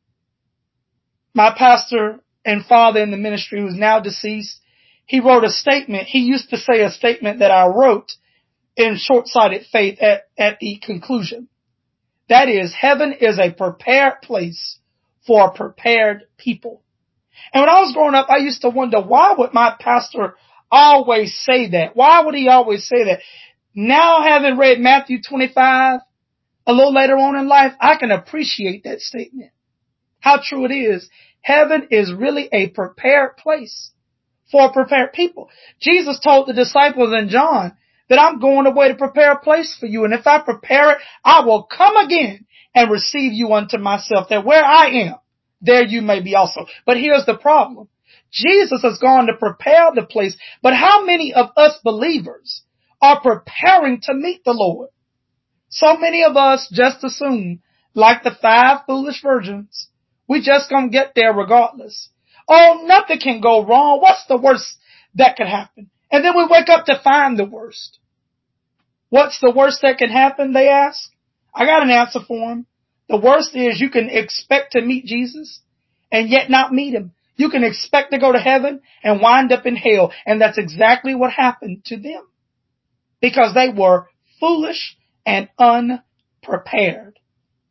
My pastor and father in the ministry, who's now deceased, he wrote a statement. He used to say a statement that I wrote in Short-Sighted Faith at, at the conclusion. That is, heaven is a prepared place for a prepared people. And when I was growing up, I used to wonder, why would my pastor always say that? Why would he always say that? Now, having read Matthew twenty-five a little later on in life, I can appreciate that statement. How true it is. Heaven is really a prepared place for prepared people. Jesus told the disciples in John that I'm going away to prepare a place for you. And if I prepare it, I will come again and receive you unto myself, that where I am, there you may be also. But here's the problem. Jesus has gone to prepare the place. But how many of us believers are preparing to meet the Lord? So many of us just assume, like the five foolish virgins, we just gonna get there regardless. Oh, nothing can go wrong. What's the worst that could happen? And then we wake up to find the worst. What's the worst that can happen, they ask? I got an answer for them. The worst is you can expect to meet Jesus and yet not meet him. You can expect to go to heaven and wind up in hell. And that's exactly what happened to them. Because they were foolish and unprepared.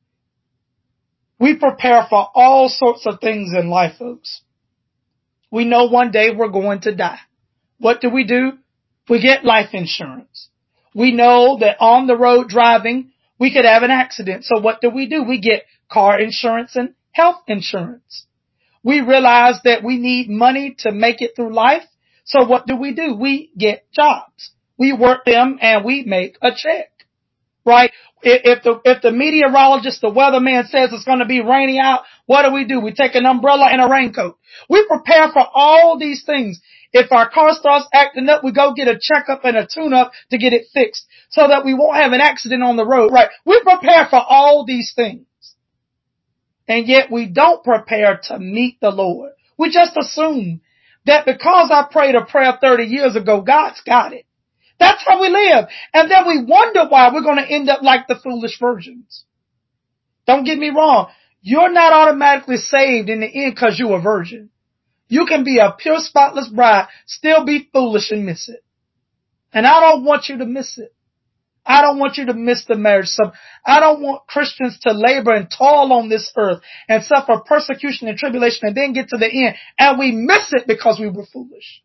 We prepare for all sorts of things in life, folks. We know one day we're going to die. What do we do? We get life insurance. We know that on the road driving, we could have an accident. So what do we do? We get car insurance and health insurance. We realize that we need money to make it through life. So what do we do? We get jobs. We work them and we make a check. Right? If the, if the meteorologist, the weatherman says it's going to be rainy out, what do we do? We take an umbrella and a raincoat. We prepare for all these things. If our car starts acting up, we go get a checkup and a tune-up to get it fixed so that we won't have an accident on the road, right? We prepare for all these things. And yet we don't prepare to meet the Lord. We just assume that because I prayed a prayer thirty years ago, God's got it. That's how we live. And then we wonder why we're going to end up like the foolish virgins. Don't get me wrong. You're not automatically saved in the end because you're a virgin. You can be a pure, spotless bride, still be foolish and miss it. And I don't want you to miss it. I don't want you to miss the marriage supper. I don't want Christians to labor and toil on this earth and suffer persecution and tribulation and then get to the end and we miss it because we were foolish.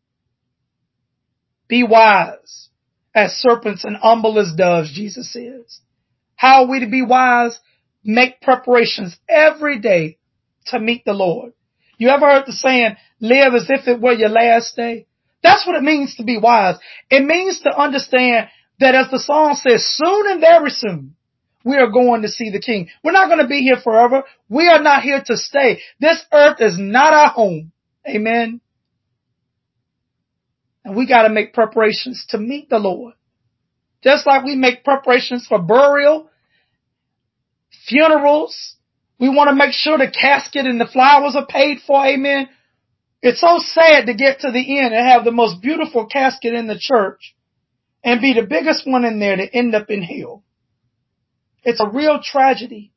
Be wise as serpents and humble as doves, Jesus says. How are we to be wise? Make preparations every day to meet the Lord. You ever heard the saying, live as if it were your last day? That's what it means to be wise. It means to understand that, as the song says, soon and very soon, we are going to see the King. We're not going to be here forever. We are not here to stay. This earth is not our home. Amen. And we got to make preparations to meet the Lord. Just like we make preparations for burial, funerals. We want to make sure the casket and the flowers are paid for. Amen. It's so sad to get to the end and have the most beautiful casket in the church and be the biggest one in there to end up in hell. It's a real tragedy.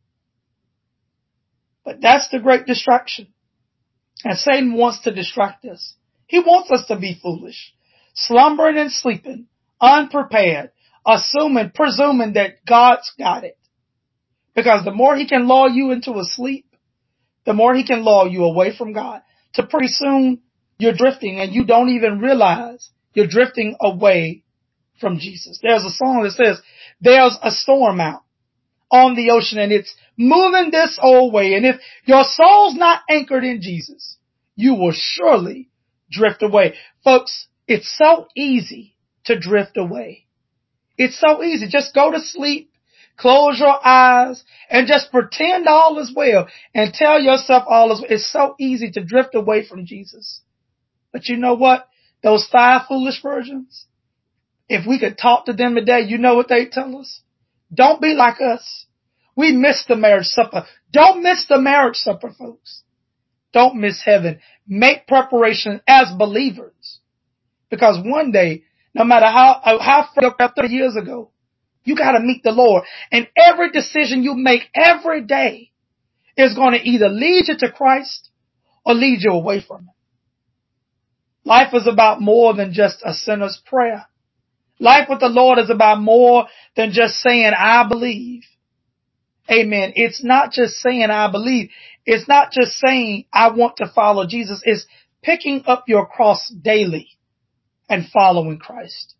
But that's the great distraction. And Satan wants to distract us. He wants us to be foolish, slumbering and sleeping, unprepared, assuming, presuming that God's got it. Because the more he can lull you into a sleep, the more he can lull you away from God. To pretty soon you're drifting and you don't even realize you're drifting away from Jesus. There's a song that says, there's a storm out on the ocean and it's moving this old way. And if your soul's not anchored in Jesus, you will surely drift away. Folks, it's so easy to drift away. It's so easy. Just go to sleep, close your eyes, and just pretend all is well and tell yourself all is well. It's so easy to drift away from Jesus. But you know what? Those five foolish virgins, if we could talk to them today, you know what they'd tell us? Don't be like us. We missed the marriage supper. Don't miss the marriage supper, folks. Don't miss heaven. Make preparation as believers. Because one day, no matter how, how far thirty years ago, you got to meet the Lord. And every decision you make every day is going to either lead you to Christ or lead you away from Him. Life is about more than just a sinner's prayer. Life with the Lord is about more than just saying, I believe. Amen. It's not just saying, I believe. It's not just saying, I want to follow Jesus. It's picking up your cross daily and following Christ.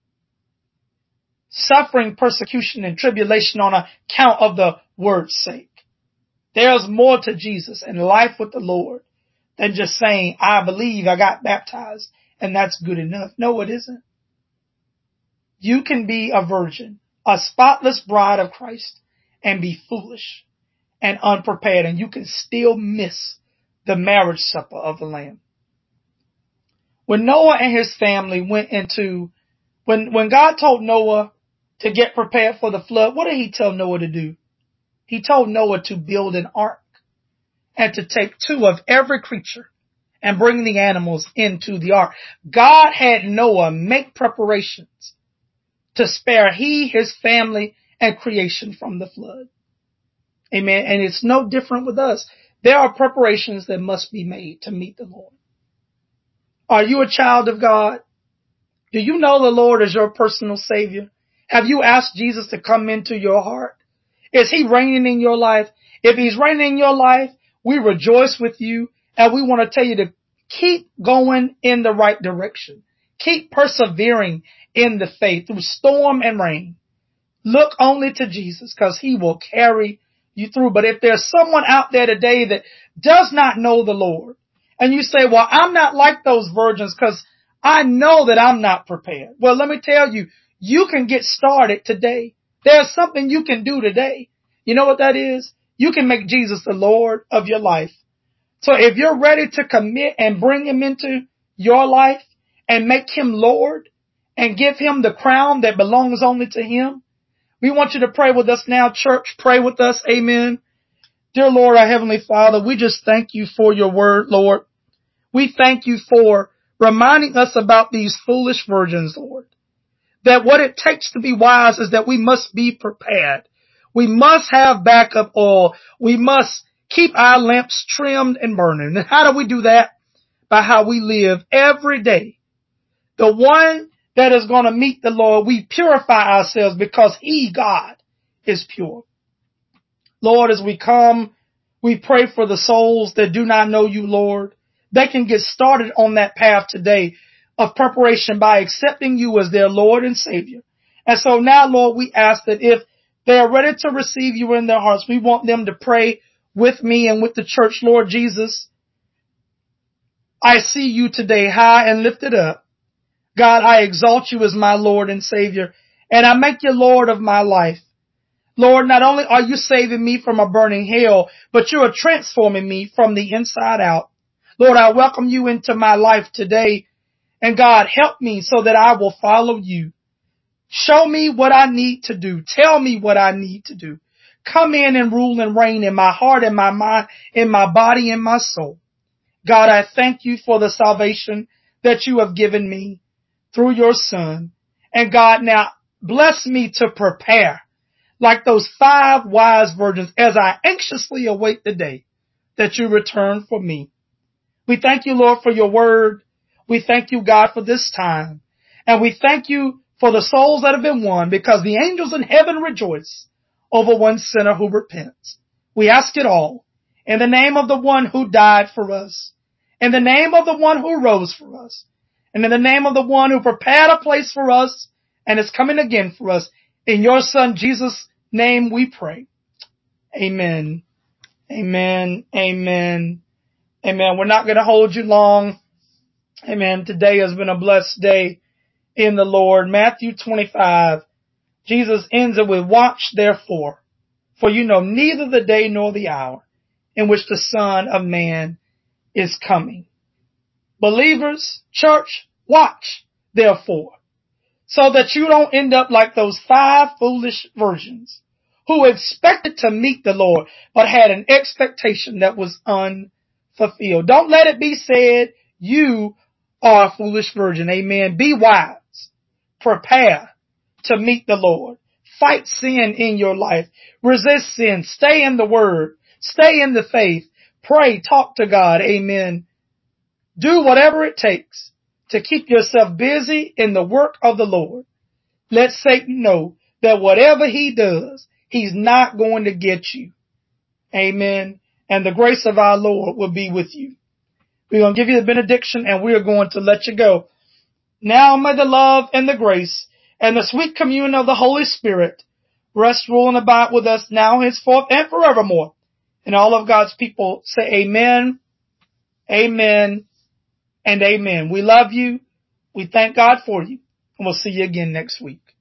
Suffering persecution and tribulation on account of the word's sake. There's more to Jesus and life with the Lord than just saying, I believe, I got baptized, and that's good enough. No, it isn't. You can be a virgin, a spotless bride of Christ, and be foolish and unprepared, and you can still miss the marriage supper of the Lamb. When Noah and his family went into, when, when God told Noah to get prepared for the flood, what did he tell Noah to do? He told Noah to build an ark and to take two of every creature and bring the animals into the ark. God had Noah make preparations to spare he, his family, and creation from the flood. Amen. And it's no different with us. there are preparations that must be made to meet the Lord. Are you a child of God? Do you know the Lord as your personal Savior? Have you asked Jesus to come into your heart? Is He reigning in your life? If He's reigning in your life, we rejoice with you, and we want to tell you to keep going in the right direction. Keep persevering in the faith through storm and rain. Look only to Jesus, because He will carry you through. But if there's someone out there today that does not know the Lord, and you say, well, I'm not like those virgins because I know that I'm not prepared. Well, let me tell you, you can get started today. There's something you can do today. You know what that is? You can make Jesus the Lord of your life. So if you're ready to commit and bring Him into your life and make Him Lord and give Him the crown that belongs only to Him, we want you to pray with us now, church. Pray with us. Amen. Dear Lord, our Heavenly Father, we just thank You for Your word, Lord. We thank You for reminding us about these foolish virgins, Lord. That what it takes to be wise is that we must be prepared. We must have backup oil. We must keep our lamps trimmed and burning. And how do we do that? By how we live every day. The one that is going to meet the Lord, we purify ourselves because He, God, is pure. Lord, as we come, we pray for the souls that do not know You, Lord. They can get started on that path today of preparation by accepting You as their Lord and Savior. And so now, Lord, we ask that if they are ready to receive You in their hearts, we want them to pray with me and with the church. Lord Jesus, I see You today high and lifted up. God, I exalt You as my Lord and Savior, and I make You Lord of my life. Lord, not only are You saving me from a burning hell, but You are transforming me from the inside out. Lord, I welcome You into my life today. And God, help me so that I will follow You. Show me what I need to do. Tell me what I need to do. Come in and rule and reign in my heart, in my mind, in my body, in my soul. God, I thank You for the salvation that You have given me through Your Son. And God, now bless me to prepare like those five wise virgins as I anxiously await the day that You return for me. We thank You, Lord, for Your word. We thank You, God, for this time. And we thank You for the souls that have been won, because the angels in heaven rejoice over one sinner who repents. We ask it all in the name of the one who died for us, in the name of the one who rose for us, and in the name of the one who prepared a place for us and is coming again for us. In Your Son, Jesus' name we pray. Amen. Amen. Amen. Amen. We're not going to hold you long. Amen. Today has been a blessed day in the Lord. Matthew twenty-five. Jesus ends it with, watch therefore, for you know neither the day nor the hour in which the Son of Man is coming. Believers, church, watch therefore, so that you don't end up like those five foolish virgins who expected to meet the Lord, but had an expectation that was unfulfilled. Don't let it be said you are a foolish virgin. Amen. Be wise. Prepare to meet the Lord. Fight sin in your life. Resist sin. Stay in the Word. Stay in the faith. Pray. Talk to God. Amen. Do whatever it takes to keep yourself busy in the work of the Lord. Let Satan know that whatever he does, he's not going to get you. Amen. And the grace of our Lord will be with you. We're going to give you the benediction and we're going to let you go. Now may the love and the grace and the sweet communion of the Holy Spirit rest, rule, and abide with us now, henceforth, and forevermore. And all of God's people say amen, amen, and amen. We love you. We thank God for you. And we'll see you again next week.